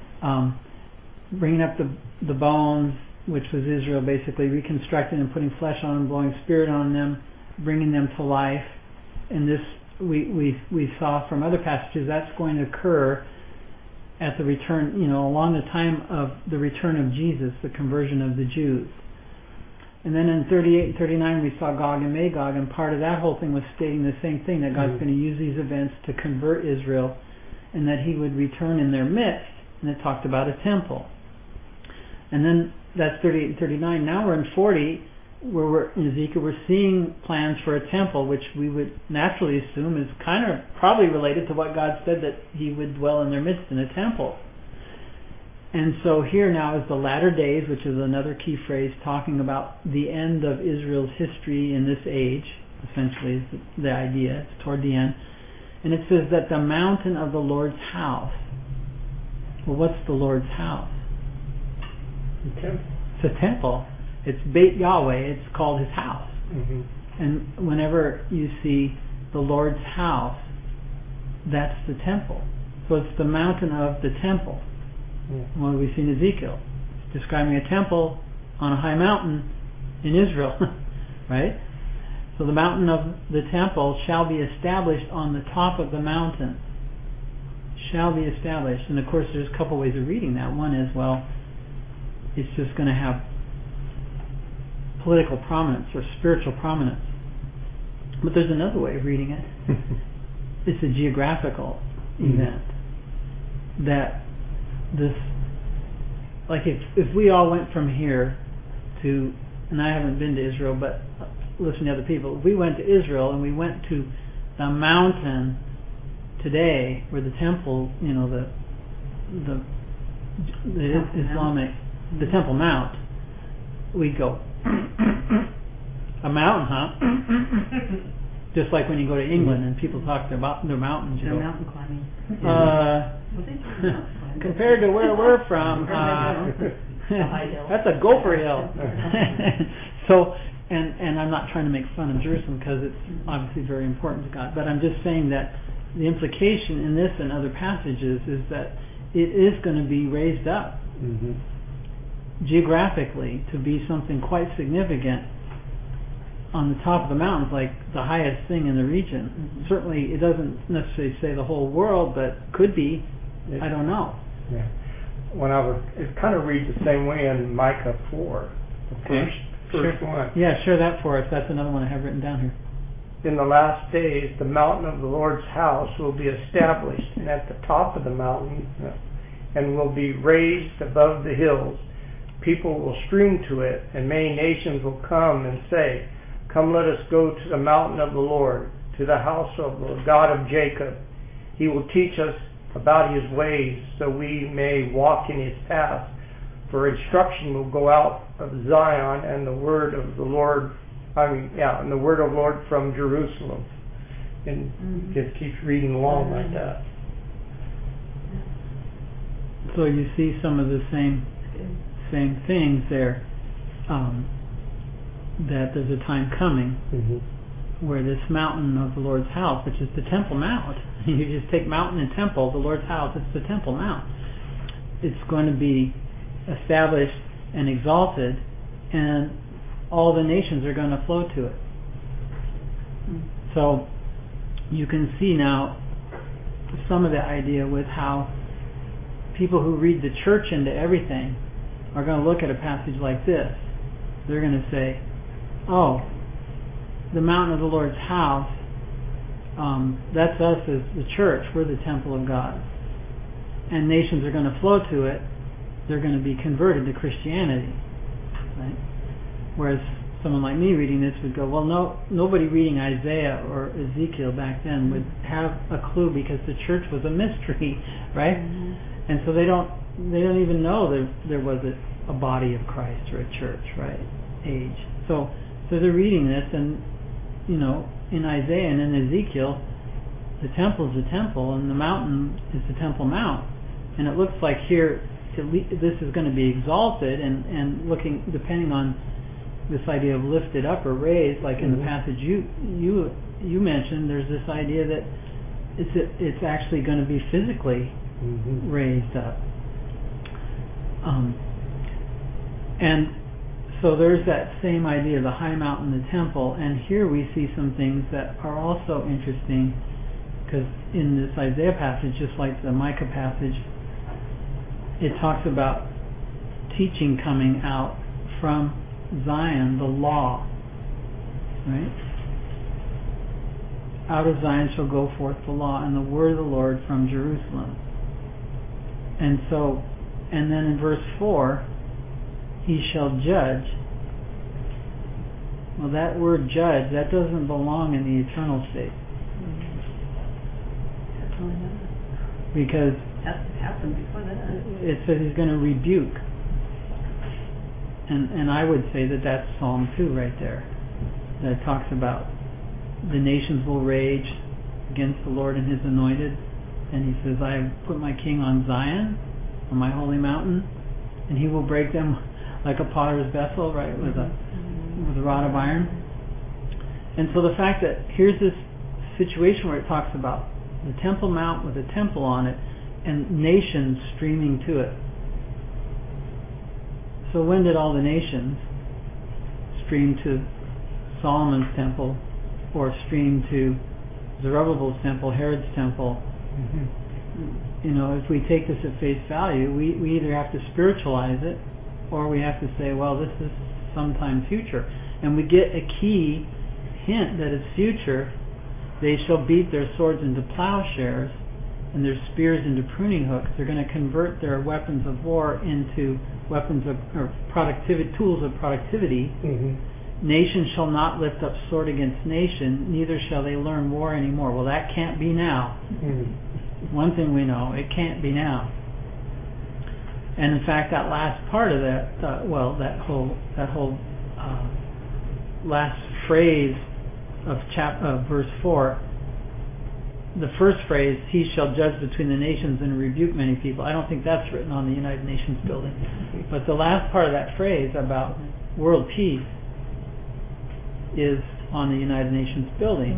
bringing up the bones, which was Israel, basically reconstructing and putting flesh on them, blowing spirit on them, bringing them to life. And this we saw from other passages that's going to occur at the return, along the time of the return of Jesus, the conversion of the Jews. And then in 38 and 39 we saw Gog and Magog, and part of that whole thing was stating the same thing, that God's going to use these events to convert Israel, and that he would return in their midst, and it talked about a temple. And then that's 38 and 39. Now we're in 40, where we're in Ezekiel, we're seeing plans for a temple, which we would naturally assume is kind of probably related to what God said, that he would dwell in their midst in a temple. And so here now is the latter days, which is another key phrase talking about the end of Israel's history in this age, essentially is the idea. It's toward the end. And it says that the mountain of the Lord's house. Well, what's the Lord's house? The temple. It's a temple. It's Beit Yahweh. It's called his house. Mm-hmm. And whenever you see the Lord's house, that's the temple. So it's the mountain of the temple. Yeah. What do we see in Ezekiel? It's describing a temple on a high mountain in Israel, right? So the mountain of the temple shall be established on the top of the mountain. Shall be established. And of course there's a couple ways of reading that. One is, well, it's just going to have political prominence or spiritual prominence. But there's another way of reading it. It's a geographical event. That this, like if we all went from here to, and I haven't been to Israel, but listen to other people, if we went to Israel and we went to the mountain today where the temple, the Islamic, the Temple Mount, we'd go, a mountain, huh? Just like when you go to England and people talk about their mountains, you They're go, mountain climbing. compared to where we're from, that's a gopher hill. So, and I'm not trying to make fun of Jerusalem because it's obviously very important to God, but I'm just saying that the implication in this and other passages is that it is going to be raised up geographically to be something quite significant on the top of the mountains, like the highest thing in the region. Mhm. Certainly, it doesn't necessarily say the whole world, but could be. I don't know. Yeah. It kind of reads the same way in Micah 4, the first one. Yeah, share that for us. That's another one I have written down here. In the last days, the mountain of the Lord's house will be established, and at the top of the mountain, and will be raised above the hills. People will stream to it, and many nations will come and say, "Come, let us go to the mountain of the Lord, to the house of the God of Jacob. He will teach us about his ways, so we may walk in his paths. For instruction will go out of Zion, and the word of the Lord, and the word of the Lord from Jerusalem." And just keeps reading along like that. So you see some of the same things there. That there's a time coming where this mountain of the Lord's house, which is the Temple Mount, you just take mountain and temple, the Lord's house, it's the Temple Mount. It's going to be established and exalted, and all the nations are going to flow to it. So you can see now some of the idea with how people who read the church into everything are going to look at a passage like this. They're going to say, oh, the mountain of the Lord's house, that's us as the church. We're the temple of God. And nations are going to flow to it. They're going to be converted to Christianity. Right? Whereas someone like me reading this would go, well, nobody reading Isaiah or Ezekiel back then would have a clue, because the church was a mystery, right? And so they don't even know there was a body of Christ or a church, right? Age. So they're reading this, and in Isaiah and in Ezekiel, the temple is the temple, and the mountain is the Temple Mount. And it looks like here this is going to be exalted, and looking, depending on this idea of lifted up or raised, like in the passage you mentioned, there's this idea that it's actually going to be physically raised up. And so there's that same idea, the high mountain, the temple, and here we see some things that are also interesting, because in this Isaiah passage, just like the Micah passage, it talks about teaching coming out from Zion, the law, right? Out of Zion shall go forth the law and the word of the Lord from Jerusalem. And then in verse 4, he shall judge. Well, that word judge, that doesn't belong in the eternal state. Definitely not. Because That happened before that. it says he's going to rebuke. And I would say that that's Psalm 2 right there. That talks about the nations will rage against the Lord and his anointed. And he says, I have put my king on Zion, on my holy mountain, and he will break them like a potter's vessel, right, with a rod of iron. And so the fact that here's this situation where it talks about the Temple Mount with a temple on it, and nations streaming to it. So when did all the nations stream to Solomon's temple, or stream to Zerubbabel's temple, Herod's temple? If we take this at face value, we either have to spiritualize it, or we have to say, well, this is sometime future. And we get a key hint that it's future. They shall beat their swords into plowshares and their spears into pruning hooks. They're going to convert their weapons of war into weapons of productivity, tools of productivity. Nation shall not lift up sword against nation, neither shall they learn war anymore. Well, that can't be now. One thing we know, it can't be now. And in fact, that last part of that, that whole last phrase of verse 4, the first phrase, he shall judge between the nations and rebuke many people. I don't think that's written on the United Nations building. But the last part of that phrase about world peace is on the United Nations building.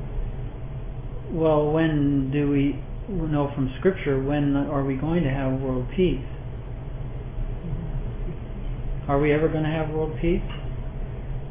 Well, when do we know from Scripture, when are we going to have world peace? Are we ever going to have world peace?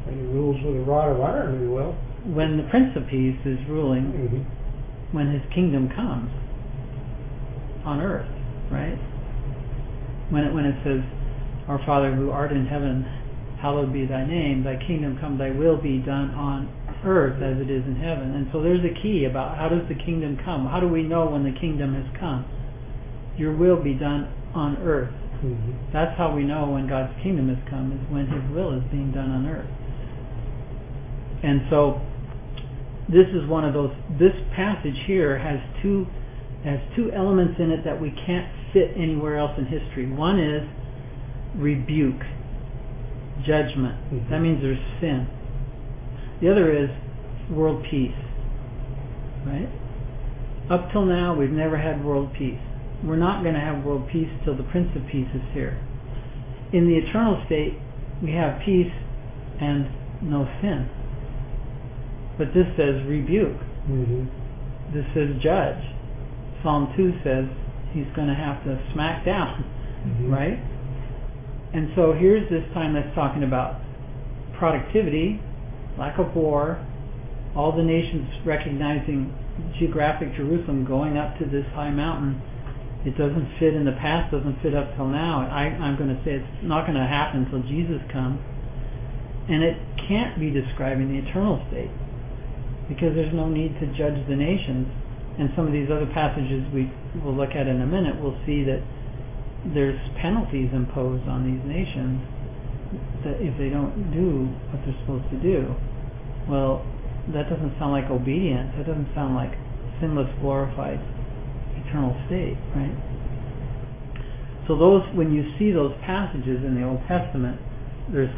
When he rules with a rod of iron, he will. When the Prince of Peace is ruling, when his kingdom comes on earth, right? When it says, "Our Father who art in heaven, hallowed be thy name, thy kingdom come, thy will be done on earth as it is in heaven." And so there's a key about how does the kingdom come? How do we know when the kingdom has come? Your will be done on earth. That's how we know when God's kingdom has come, is when his will is being done on earth. And so this is one of those, this passage here has two elements in it that we can't fit anywhere else in history. One is rebuke, judgment. That means there's sin. The other is world peace, right? Up till now, we've never had world peace. We're not going to have world peace till the Prince of Peace is here. In the eternal state, we have peace and no sin. But this says rebuke. This says judge. Psalm 2 says he's going to have to smack down, right? And so here's this time that's talking about productivity, lack of war, all the nations recognizing geographic Jerusalem going up to this high mountain. It doesn't fit in the past, doesn't fit up till now. I'm going to say it's not going to happen until Jesus comes. And it can't be describing the eternal state, because there's no need to judge the nations. And some of these other passages we will look at in a minute, we'll see that there's penalties imposed on these nations that if they don't do what they're supposed to do. Well, that doesn't sound like obedience. That doesn't sound like sinless, glorified eternal state, right? So those, when you see those passages in the Old Testament, there's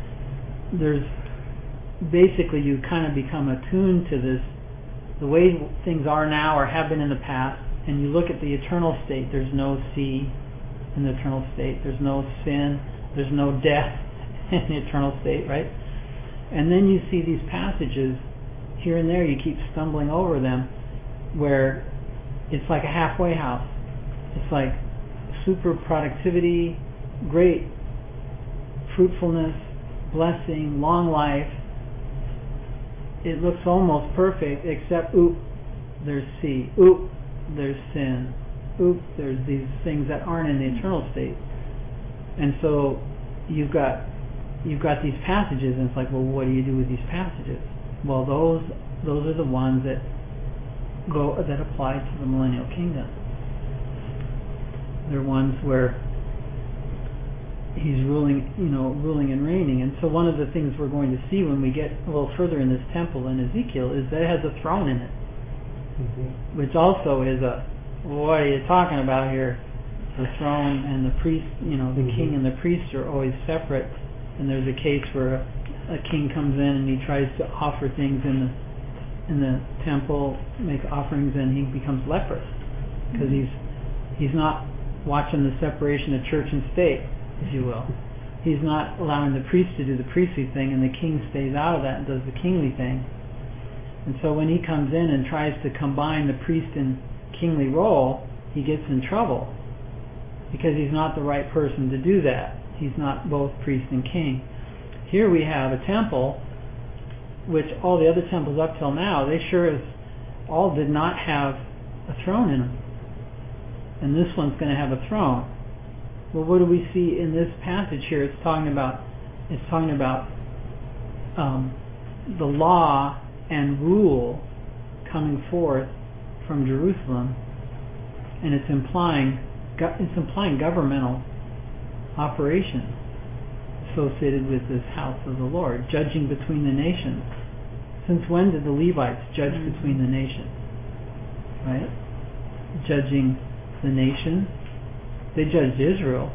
basically you kind of become attuned to this, the way things are now or have been in the past, and you look at the eternal state. There's no sea in the eternal state. There's no sin. There's no death in the eternal state, right? And then you see these passages here and there, you keep stumbling over them, where it's like a halfway house. It's like super productivity, great fruitfulness, blessing, long life. It looks almost perfect, except, oop, there's sea. Oop, there's sin. Oop, there's these things that aren't in the eternal state. And so you've got these passages, and it's like, well, what do you do with these passages? Well, those are the ones that apply to the millennial kingdom. They're ones where he's ruling and reigning. And so one of the things we're going to see when we get a little further in this temple in Ezekiel is that it has a throne in it, which also is what are you talking about here? The throne and the priest, the king and the priest are always separate. And there's a case where a king comes in and he tries to offer things in the temple, make offerings, and he becomes leprous because he's not watching the separation of church and state, if you will. He's not allowing the priest to do the priestly thing, and the king stays out of that and does the kingly thing. And so when he comes in and tries to combine the priest and kingly role, he gets in trouble because he's not the right person to do that. He's not both priest and king. Here we have a temple, which all the other temples up till now, they sure as all did not have a throne in them. And this one's going to have a throne. Well, what do we see in this passage here? It's talking about the law and rule coming forth from Jerusalem, and it's implying governmental operation associated with this house of the Lord, judging between the nations. Since when did the Levites judge between the nations? Right? Judging the nations. They judged Israel.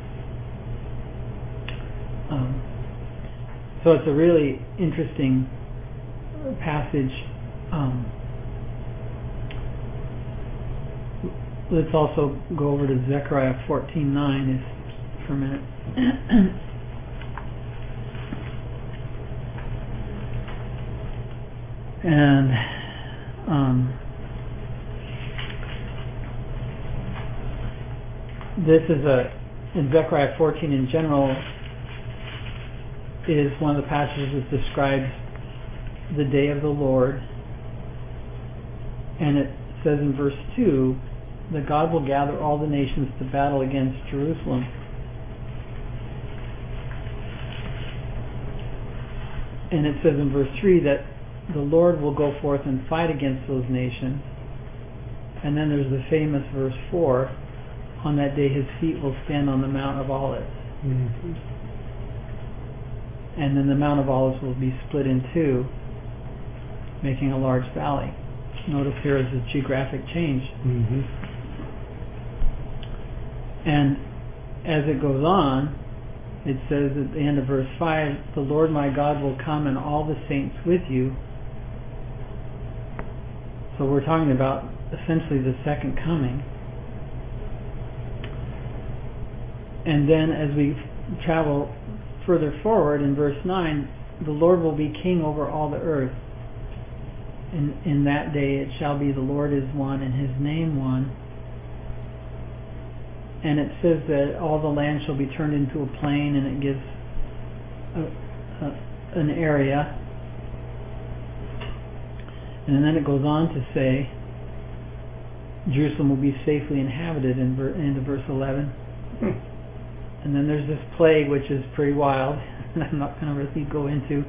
So it's a really interesting passage. Let's also go over to Zechariah 14:9 for a minute. And this is in Zechariah 14 in general, is one of the passages that describes the day of the Lord, and it says in verse 2 that God will gather all the nations to battle against Jerusalem. And it says in verse 3 that the Lord will go forth and fight against those nations. And then there's the famous verse 4, on that day his feet will stand on the Mount of Olives. Mm-hmm. And then the Mount of Olives will be split in two, making a large valley. Notice here is a geographic change. Mm-hmm. And as it goes on, it says at the end of verse 5, the Lord my God will come and all the saints with you. So we're talking about essentially the second coming. And then as we travel further forward in verse 9, the Lord will be king over all the earth. In that day it shall be the Lord is one and his name one. And it says that all the land shall be turned into a plain, and it gives an area. And then it goes on to say Jerusalem will be safely inhabited into verse 11. And then there's this plague, which is pretty wild, and I'm not going to really go into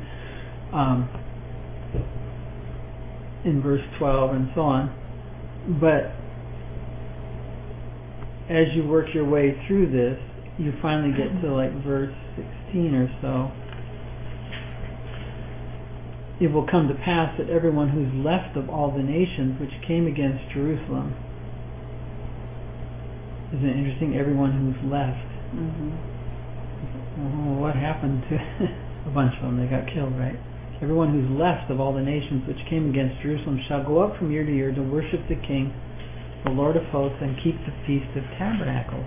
in verse 12 and so on. But as you work your way through this, you finally get to like verse 16 or so. It will come to pass that everyone who's left of all the nations which came against Jerusalem. Isn't it interesting? Everyone who's left. Mm-hmm. Well, what happened to a bunch of them? They got killed, right? Everyone who's left of all the nations which came against Jerusalem shall go up from year to year to worship the King, the Lord of hosts, and keep the Feast of Tabernacles.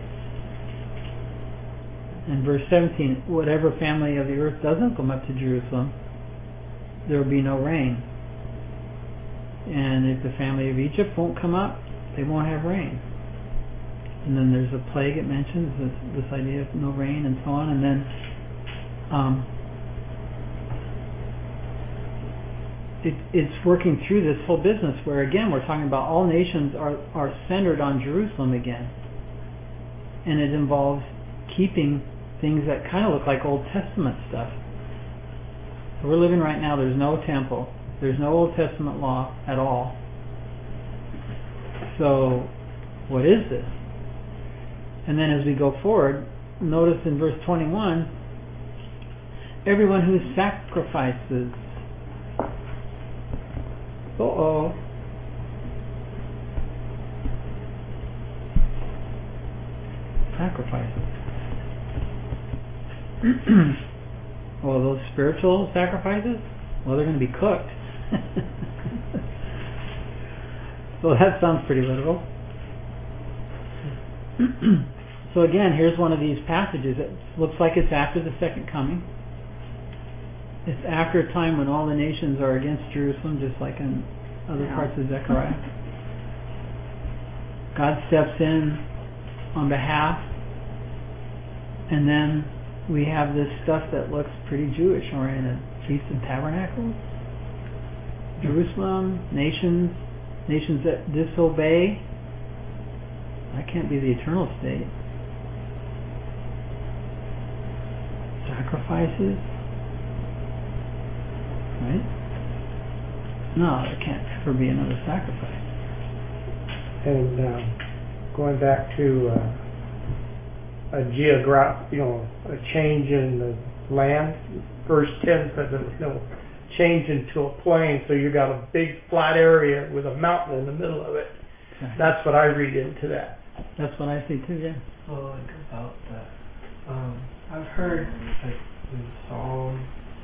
In verse 17, whatever family of the earth doesn't come up to Jerusalem, there will be no rain. And if the family of Egypt won't come up, they won't have rain. And then there's a plague it mentions, this idea of no rain and so on. And then it's working through this whole business where, again, we're talking about all nations are centered on Jerusalem again. And it involves keeping things that kind of look like Old Testament stuff. So we're living right now, there's no temple. There's no Old Testament law at all. So, what is this? And then as we go forward, notice in verse 21, everyone who sacrifices. Sacrifices. Well, those spiritual sacrifices, well, they're going to be cooked. So that sounds pretty literal. So again, here's one of these passages. It looks like it's after the second coming. It's after a time when all the nations are against Jerusalem, just like in other parts of Zechariah. God steps in on behalf, and then we have this stuff that looks pretty Jewish oriented. Feast of Tabernacles, Jerusalem, nations that disobey. That can't be the eternal state. Sacrifices, right? No, there can't ever be another sacrifice. And going back to a change in the land. Verse 10 says it'll change into a plain, so you got a big flat area with a mountain in the middle of it. Okay. That's what I read into that. That's what I see too, yeah. Well, like about that, I've heard like in Psalm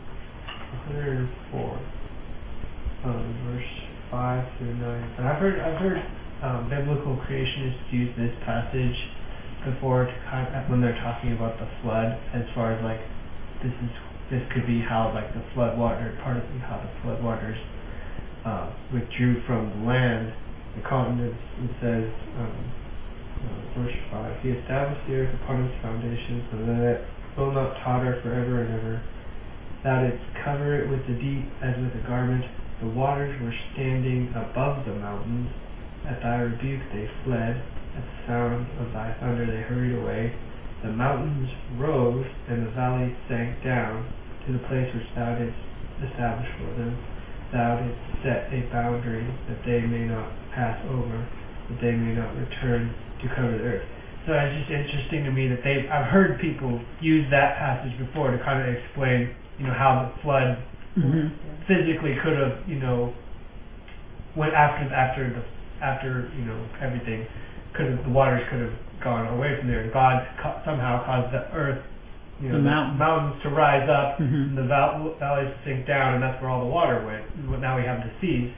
104, verse 5 through 9. And I've heard biblical creationists use this passage before to when they're talking about the flood, as far as like this could be how like the flood water, part of how the flood waters withdrew from the land, the continents. It says, verse 5, He established the earth upon its foundations, so that it will not totter forever and ever. Thou didst cover it with the deep as with a garment. The waters were standing above the mountains. At thy rebuke they fled. At the sound of thy thunder they hurried away. The mountains rose, and the valleys sank down to the place which thou didst establish for them. Thou didst set a boundary that they may not pass over, that they may not return to cover the earth. So it's just interesting to me that I've heard people use that passage before to kind of explain, how the flood physically could have, went after everything, the waters could have gone away from there. God somehow caused the earth, the mountains to rise up, and the valleys to sink down, and that's where all the water went. Now we have the seas.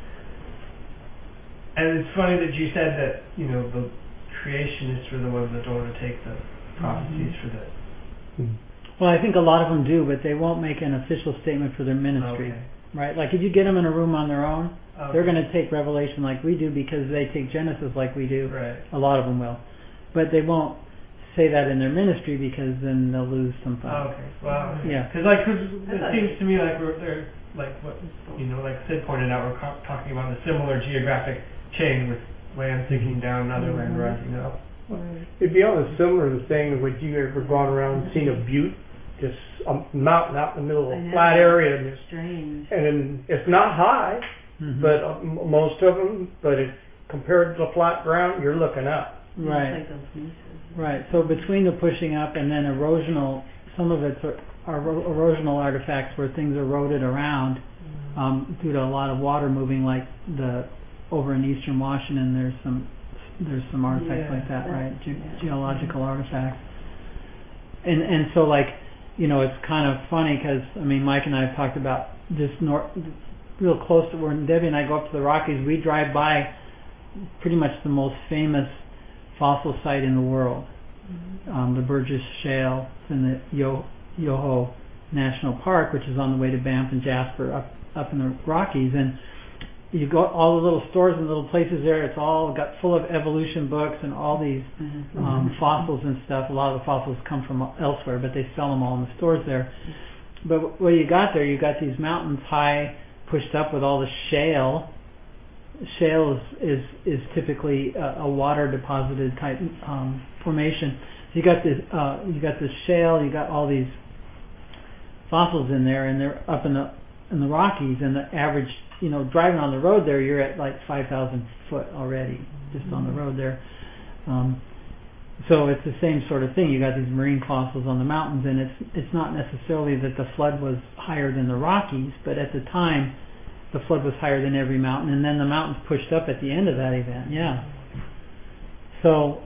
And it's funny that you said that, the creationists were the ones that don't want to take the prophecies for that. Well, I think a lot of them do, but they won't make an official statement for their ministry. Okay. Right? Like if you get them in a room on their own, Okay. they're going to take Revelation like we do because they take Genesis like we do. Right. A lot of them will. But they won't say that in their ministry because then they'll lose some funds. Okay. Well, yeah. Because it seems to me like they're like what like Sid pointed out, we're talking about a similar geographic chain with land sinking down and other land rising up. It'd be almost similar to the thing, would you ever gone around and seen a butte, just a mountain out in the middle of a flat area, and strange. And it's not high, but most of them, but compared to the flat ground, you're looking up. Right. Like those mooses. Right. So between the pushing up and then erosional, some of it's erosional artifacts where things eroded around due to a lot of water moving, like over in eastern Washington. There's some artifacts like that, right? Geological artifacts. And so it's kind of funny because Mike and I have talked about this real close to where Debbie and I go up to the Rockies. We drive by pretty much the most famous fossil site in the world, the Burgess Shale. It's in the Yoho National Park, which is on the way to Banff and Jasper up in the Rockies. And you go all the little stores and little places there. It's all got full of evolution books and all these fossils and stuff. A lot of the fossils come from elsewhere, but they sell them all in the stores there. But what you got there, you got these mountains high, pushed up with all the shale. Shale is typically a water deposited type formation. So you got this shale. You got all these fossils in there, and they're up in the Rockies, and the average. Driving on the road there, you're at like 5,000 foot already, just on the road there. So it's the same sort of thing. You got these marine fossils on the mountains, and it's not necessarily that the flood was higher than the Rockies, but at the time, the flood was higher than every mountain, and then the mountains pushed up at the end of that event. Yeah. So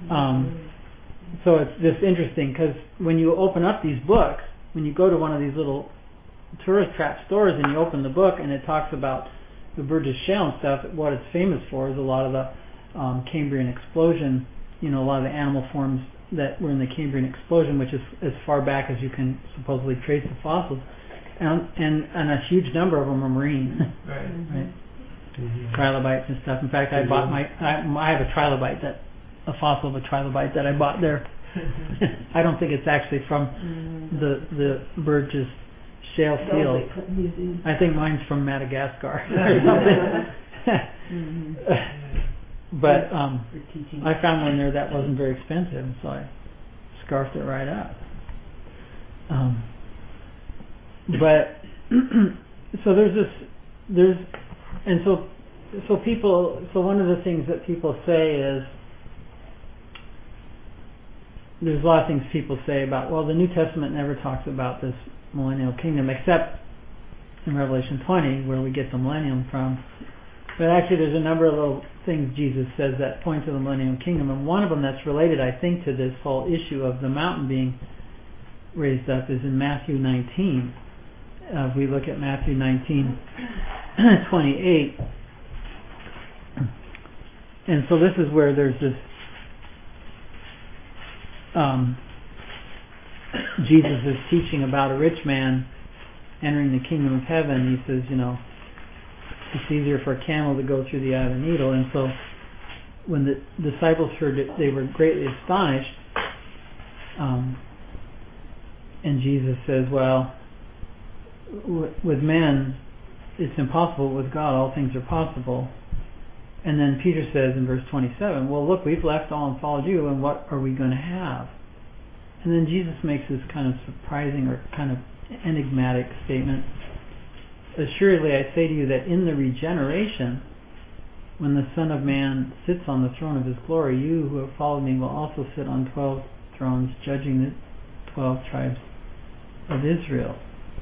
it's just interesting because when you open up these books, when you go to one of these little tourist trap stores and you open the book and it talks about the Burgess Shale and stuff, what it's famous for is a lot of the Cambrian explosion, a lot of the animal forms that were in the Cambrian explosion, which is as far back as you can supposedly trace the fossils, and a huge number of them are marine. Right. Trilobites and stuff. In fact, I bought I have a trilobite, a fossil of a trilobite that I bought there. I don't think it's actually from the Burgess Shale field. I think mine's from Madagascar or something. But I found one there that wasn't very expensive, so I scarfed it right up. But so one of the things that people say is, there's a lot of things people say about, well, the New Testament never talks about this millennial kingdom except in Revelation 20 where we get the millennium from. But actually there's a number of little things Jesus says that point to the millennium kingdom, and one of them that's related, I think, to this whole issue of the mountain being raised up is in Matthew 19. If we look at Matthew 19:28, and so this is where there's this Jesus is teaching about a rich man entering the kingdom of heaven. He says, it's easier for a camel to go through the eye of a needle. And so when the disciples heard it, they were greatly astonished. And Jesus says, well, with man it's impossible, with God all things are possible. And then Peter says in verse 27, well, look, we've left all and followed you, and what are we going to have? And then Jesus makes this kind of surprising or kind of enigmatic statement. Assuredly, I say to you that in the regeneration, when the Son of Man sits on the throne of his glory, you who have followed me will also sit on 12 thrones, judging the 12 tribes of Israel.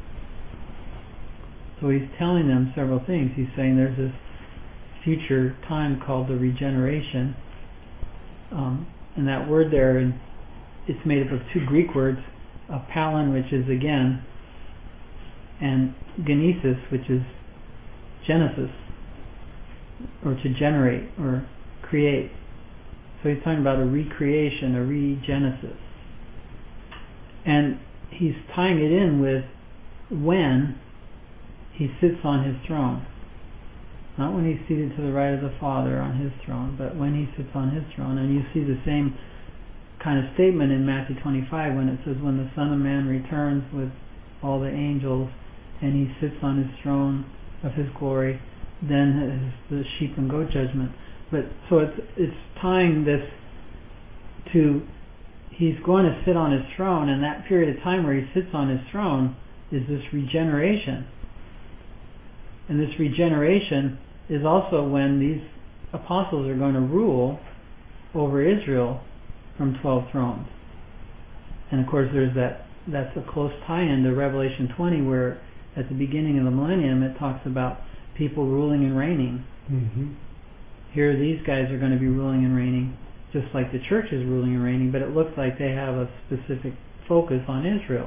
So he's telling them several things. He's saying there's this future time called the regeneration. And that word there, it's made up of two Greek words, palin, which is again, and genesis, which is genesis, or to generate or create. So he's talking about a recreation, a regenesis. And he's tying it in with when he sits on his throne. Not when he's seated to the right of the Father on his throne, but when he sits on his throne. And you see the same kind of statement in Matthew 25 when it says, when the Son of Man returns with all the angels and he sits on his throne of his glory, then is the sheep and goat judgment. But so it's tying this to, he's going to sit on his throne, and that period of time where he sits on his throne is this regeneration. And this regeneration is also when these apostles are going to rule over Israel from 12 thrones. And of course that's a close tie-in to Revelation 20, where at the beginning of the millennium it talks about people ruling and reigning. Mm-hmm. Here these guys are going to be ruling and reigning just like the church is ruling and reigning, but it looks like they have a specific focus on Israel.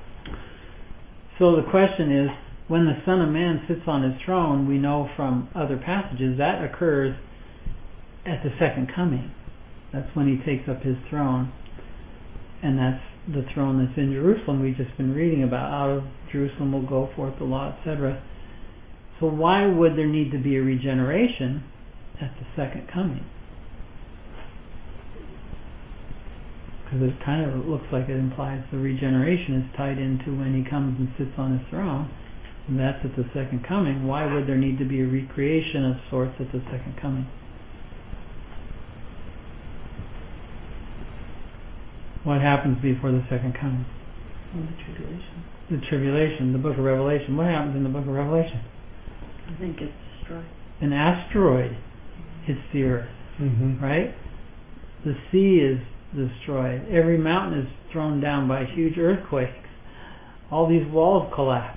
So the question is, when the Son of Man sits on his throne, we know from other passages that occurs at the second coming. That's when he takes up his throne, and that's the throne that's in Jerusalem we've just been reading about. Out of Jerusalem will go forth the law, etc. So why would there need to be a regeneration at the second coming? Because it kind of looks like it implies the regeneration is tied into when he comes and sits on his throne, and that's at the second coming. Why would there need to be a recreation of sorts at the second coming? What happens before the second coming? Well, the tribulation. The tribulation, the book of Revelation. What happens in the book of Revelation? I think it's destroyed. An asteroid hits the earth, Mm-hmm. right? The sea is destroyed. Every mountain is thrown down by huge earthquakes. All these walls collapse.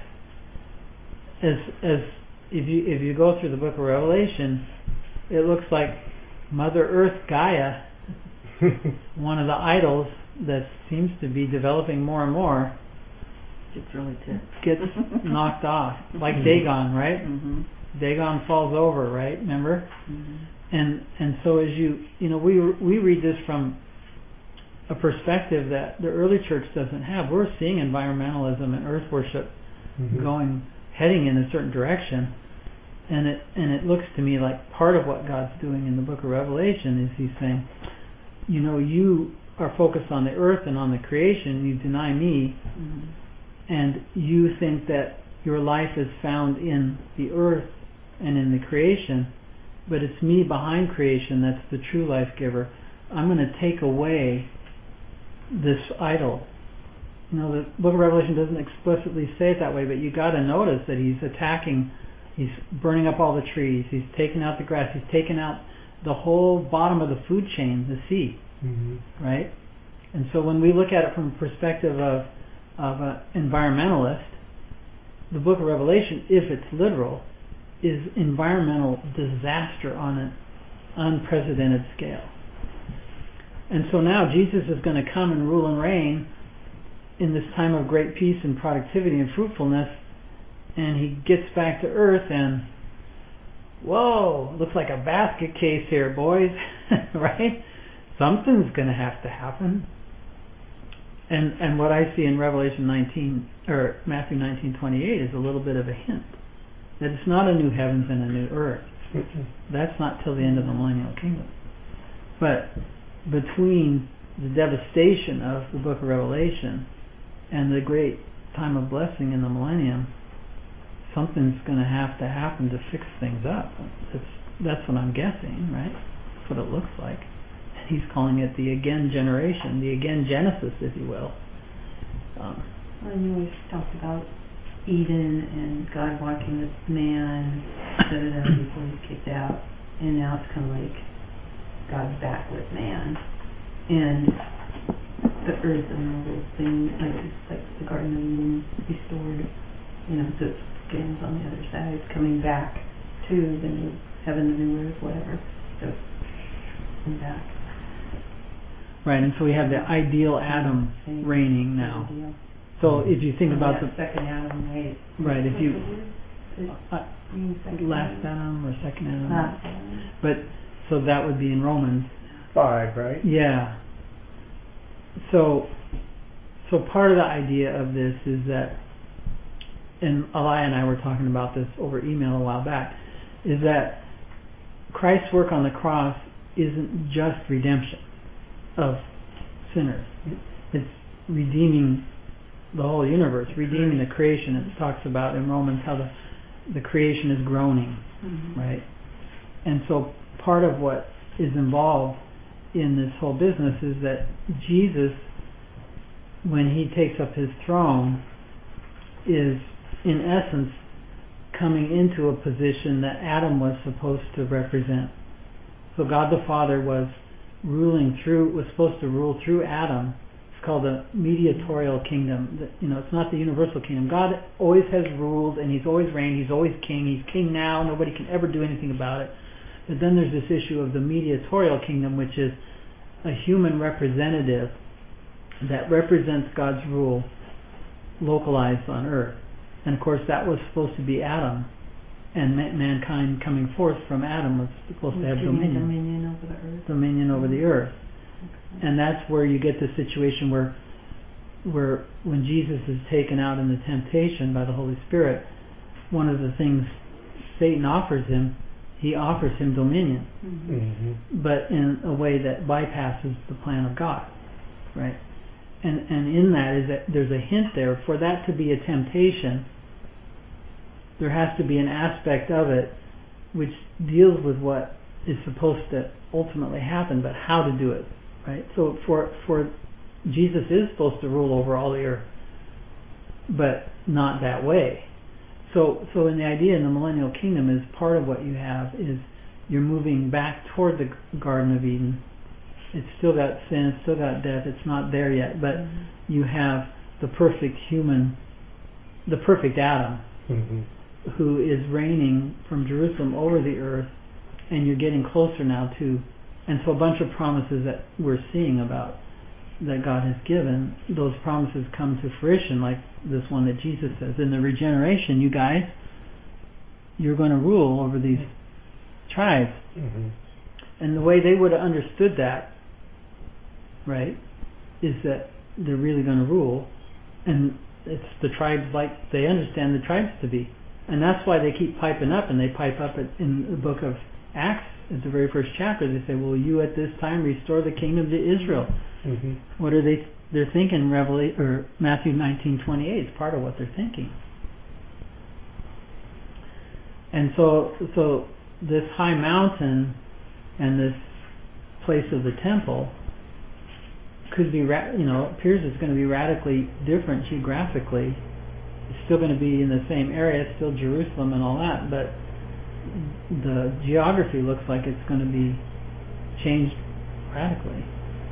If you go through the book of Revelation, it looks like Mother Earth, Gaia, one of the idols that seems to be developing more and more, It's really ticked. gets knocked off, like Dagon, right? Mm-hmm. Dagon falls over, right? Remember? Mm-hmm. And so as we read this from a perspective that the early church doesn't have. We're seeing environmentalism and earth worship Mm-hmm. heading in a certain direction, and it looks to me like part of what God's doing in the book of Revelation is he's saying, you are focused on the earth and on the creation, you deny me, and you think that your life is found in the earth and in the creation, but it's me behind creation that's the true life giver. I'm going to take away this idol. The book of Revelation doesn't explicitly say it that way, but you got to notice that he's burning up all the trees, he's taking out the grass, he's taking out the whole bottom of the food chain, the sea, right? And so when we look at it from a perspective of an environmentalist, the book of Revelation, if it's literal, is environmental disaster on an unprecedented scale. And so now Jesus is going to come and rule and reign in this time of great peace and productivity and fruitfulness, and he gets back to earth and, whoa, looks like a basket case here, boys, right? Something's going to have to happen. And what I see in Revelation 19, or Matthew 19:28 is a little bit of a hint that it's not a new heavens and a new earth. That's not till the end of the millennial kingdom. But between the devastation of the book of Revelation and the great time of blessing in the millennium, something's going to happen to fix things up. That's what I'm guessing, right? That's what it looks like. And he's calling it the again generation, the again Genesis, if you will. And you always talked about Eden and God walking with man, before he's kicked out, and now it's kind of like God's back with man, and the earth and all those things, like the Garden of Eden restored, so it begins on the other side, coming back to the new heaven, the new earth, whatever. So come back. Right, and so we have the ideal Adam reigning now. Ideal. So if you think about the second Adam, right, if you last Adam or second Adam, last Adam. but so that would be in Romans 5, right? Yeah. So part of the idea of this is that, and Elia and I were talking about this over email a while back, is that Christ's work on the cross isn't just redemption of sinners. It's redeeming the whole universe, redeeming the creation. It talks about in Romans how the creation is groaning, right? And so part of what is involved in this whole business is that Jesus, when he takes up his throne, is in essence coming into a position that Adam was supposed to represent. So God the Father was supposed to rule through Adam. It's called the mediatorial kingdom. It's not the universal kingdom. God always has ruled, and he's always reigned. He's always king. He's king now. Nobody can ever do anything about it. But then there's this issue of the mediatorial kingdom, which is a human representative that represents God's rule localized on earth. And of course that was supposed to be Adam, and mankind coming forth from Adam was supposed to have dominion over the earth. Dominion over the earth. Okay. And that's where you get the situation where when Jesus is taken out in the temptation by the Holy Spirit, one of the things Satan offers him, he offers him dominion, but in a way that bypasses the plan of God, right? And in that is that there's a hint there. For that to be a temptation, there has to be an aspect of it which deals with what is supposed to ultimately happen, but how to do it, right? So for Jesus is supposed to rule over all the earth, but not that way. So in the idea in the millennial kingdom is part of what you have is you're moving back toward the Garden of Eden. It's still got sin, it's still got death, it's not there yet, but you have the perfect human, the perfect Adam, who is reigning from Jerusalem over the earth, and you're getting closer now to, and so a bunch of promises that we're seeing about that God has given, those promises come to fruition, like this one that Jesus says, in the regeneration, you guys, you're going to rule over these tribes. And the way they would have understood that, right, is that they're really going to rule, and it's the tribes like they understand the tribes to be. And that's why they keep piping up, and they pipe up in the book of Acts, at the very first chapter, they say, will you at this time restore the kingdom to Israel? What are they're thinking? Matthew 19:28 is part of what they're thinking. And so this high mountain and this place of the temple could be, appears it's going to be radically different geographically. It's still going to be in the same area, it's still Jerusalem and all that, but the geography looks like it's going to be changed radically.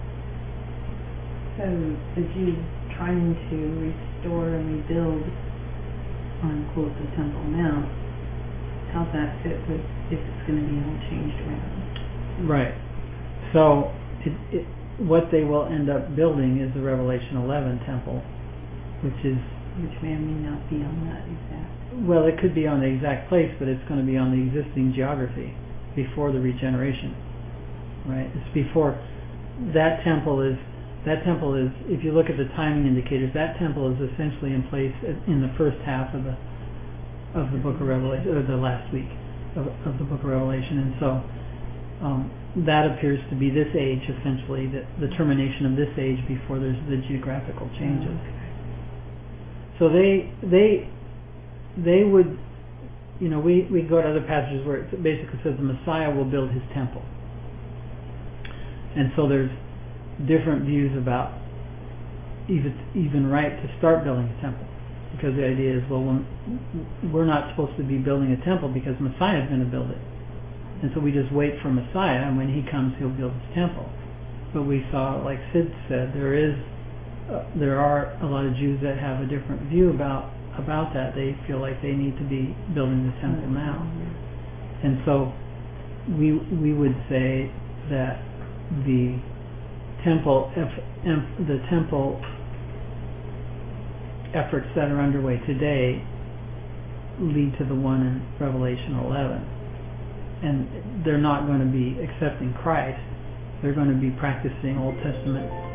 So as you trying to restore and rebuild, unquote, the Temple Mount, how's that fit with if it's going to be all changed around? Right. So what they will end up building is the Revelation 11 temple, which may or may not be on that exact. Well, it could be on the exact place, but it's going to be on the existing geography before the regeneration, right? It's before that temple is, if you look at the timing indicators, that temple is essentially in place in the first half of the book of Revelation, or the last week of the book of Revelation, and so that appears to be this age, essentially, the termination of this age before there's the geographical changes. So they would we go to other passages where it basically says the Messiah will build his temple. And so there's different views about if it's even right to start building a temple. Because the idea is, well, we're not supposed to be building a temple because Messiah is going to build it. And so we just wait for Messiah, and when he comes, he'll build his temple. But we saw, like Sid said, there are a lot of Jews that have a different view about that. They feel like they need to be building the temple now. And so we would say that the temple efforts that are underway today lead to the one in Revelation 11. And they're not going to be accepting Christ. They're going to be practicing Old Testament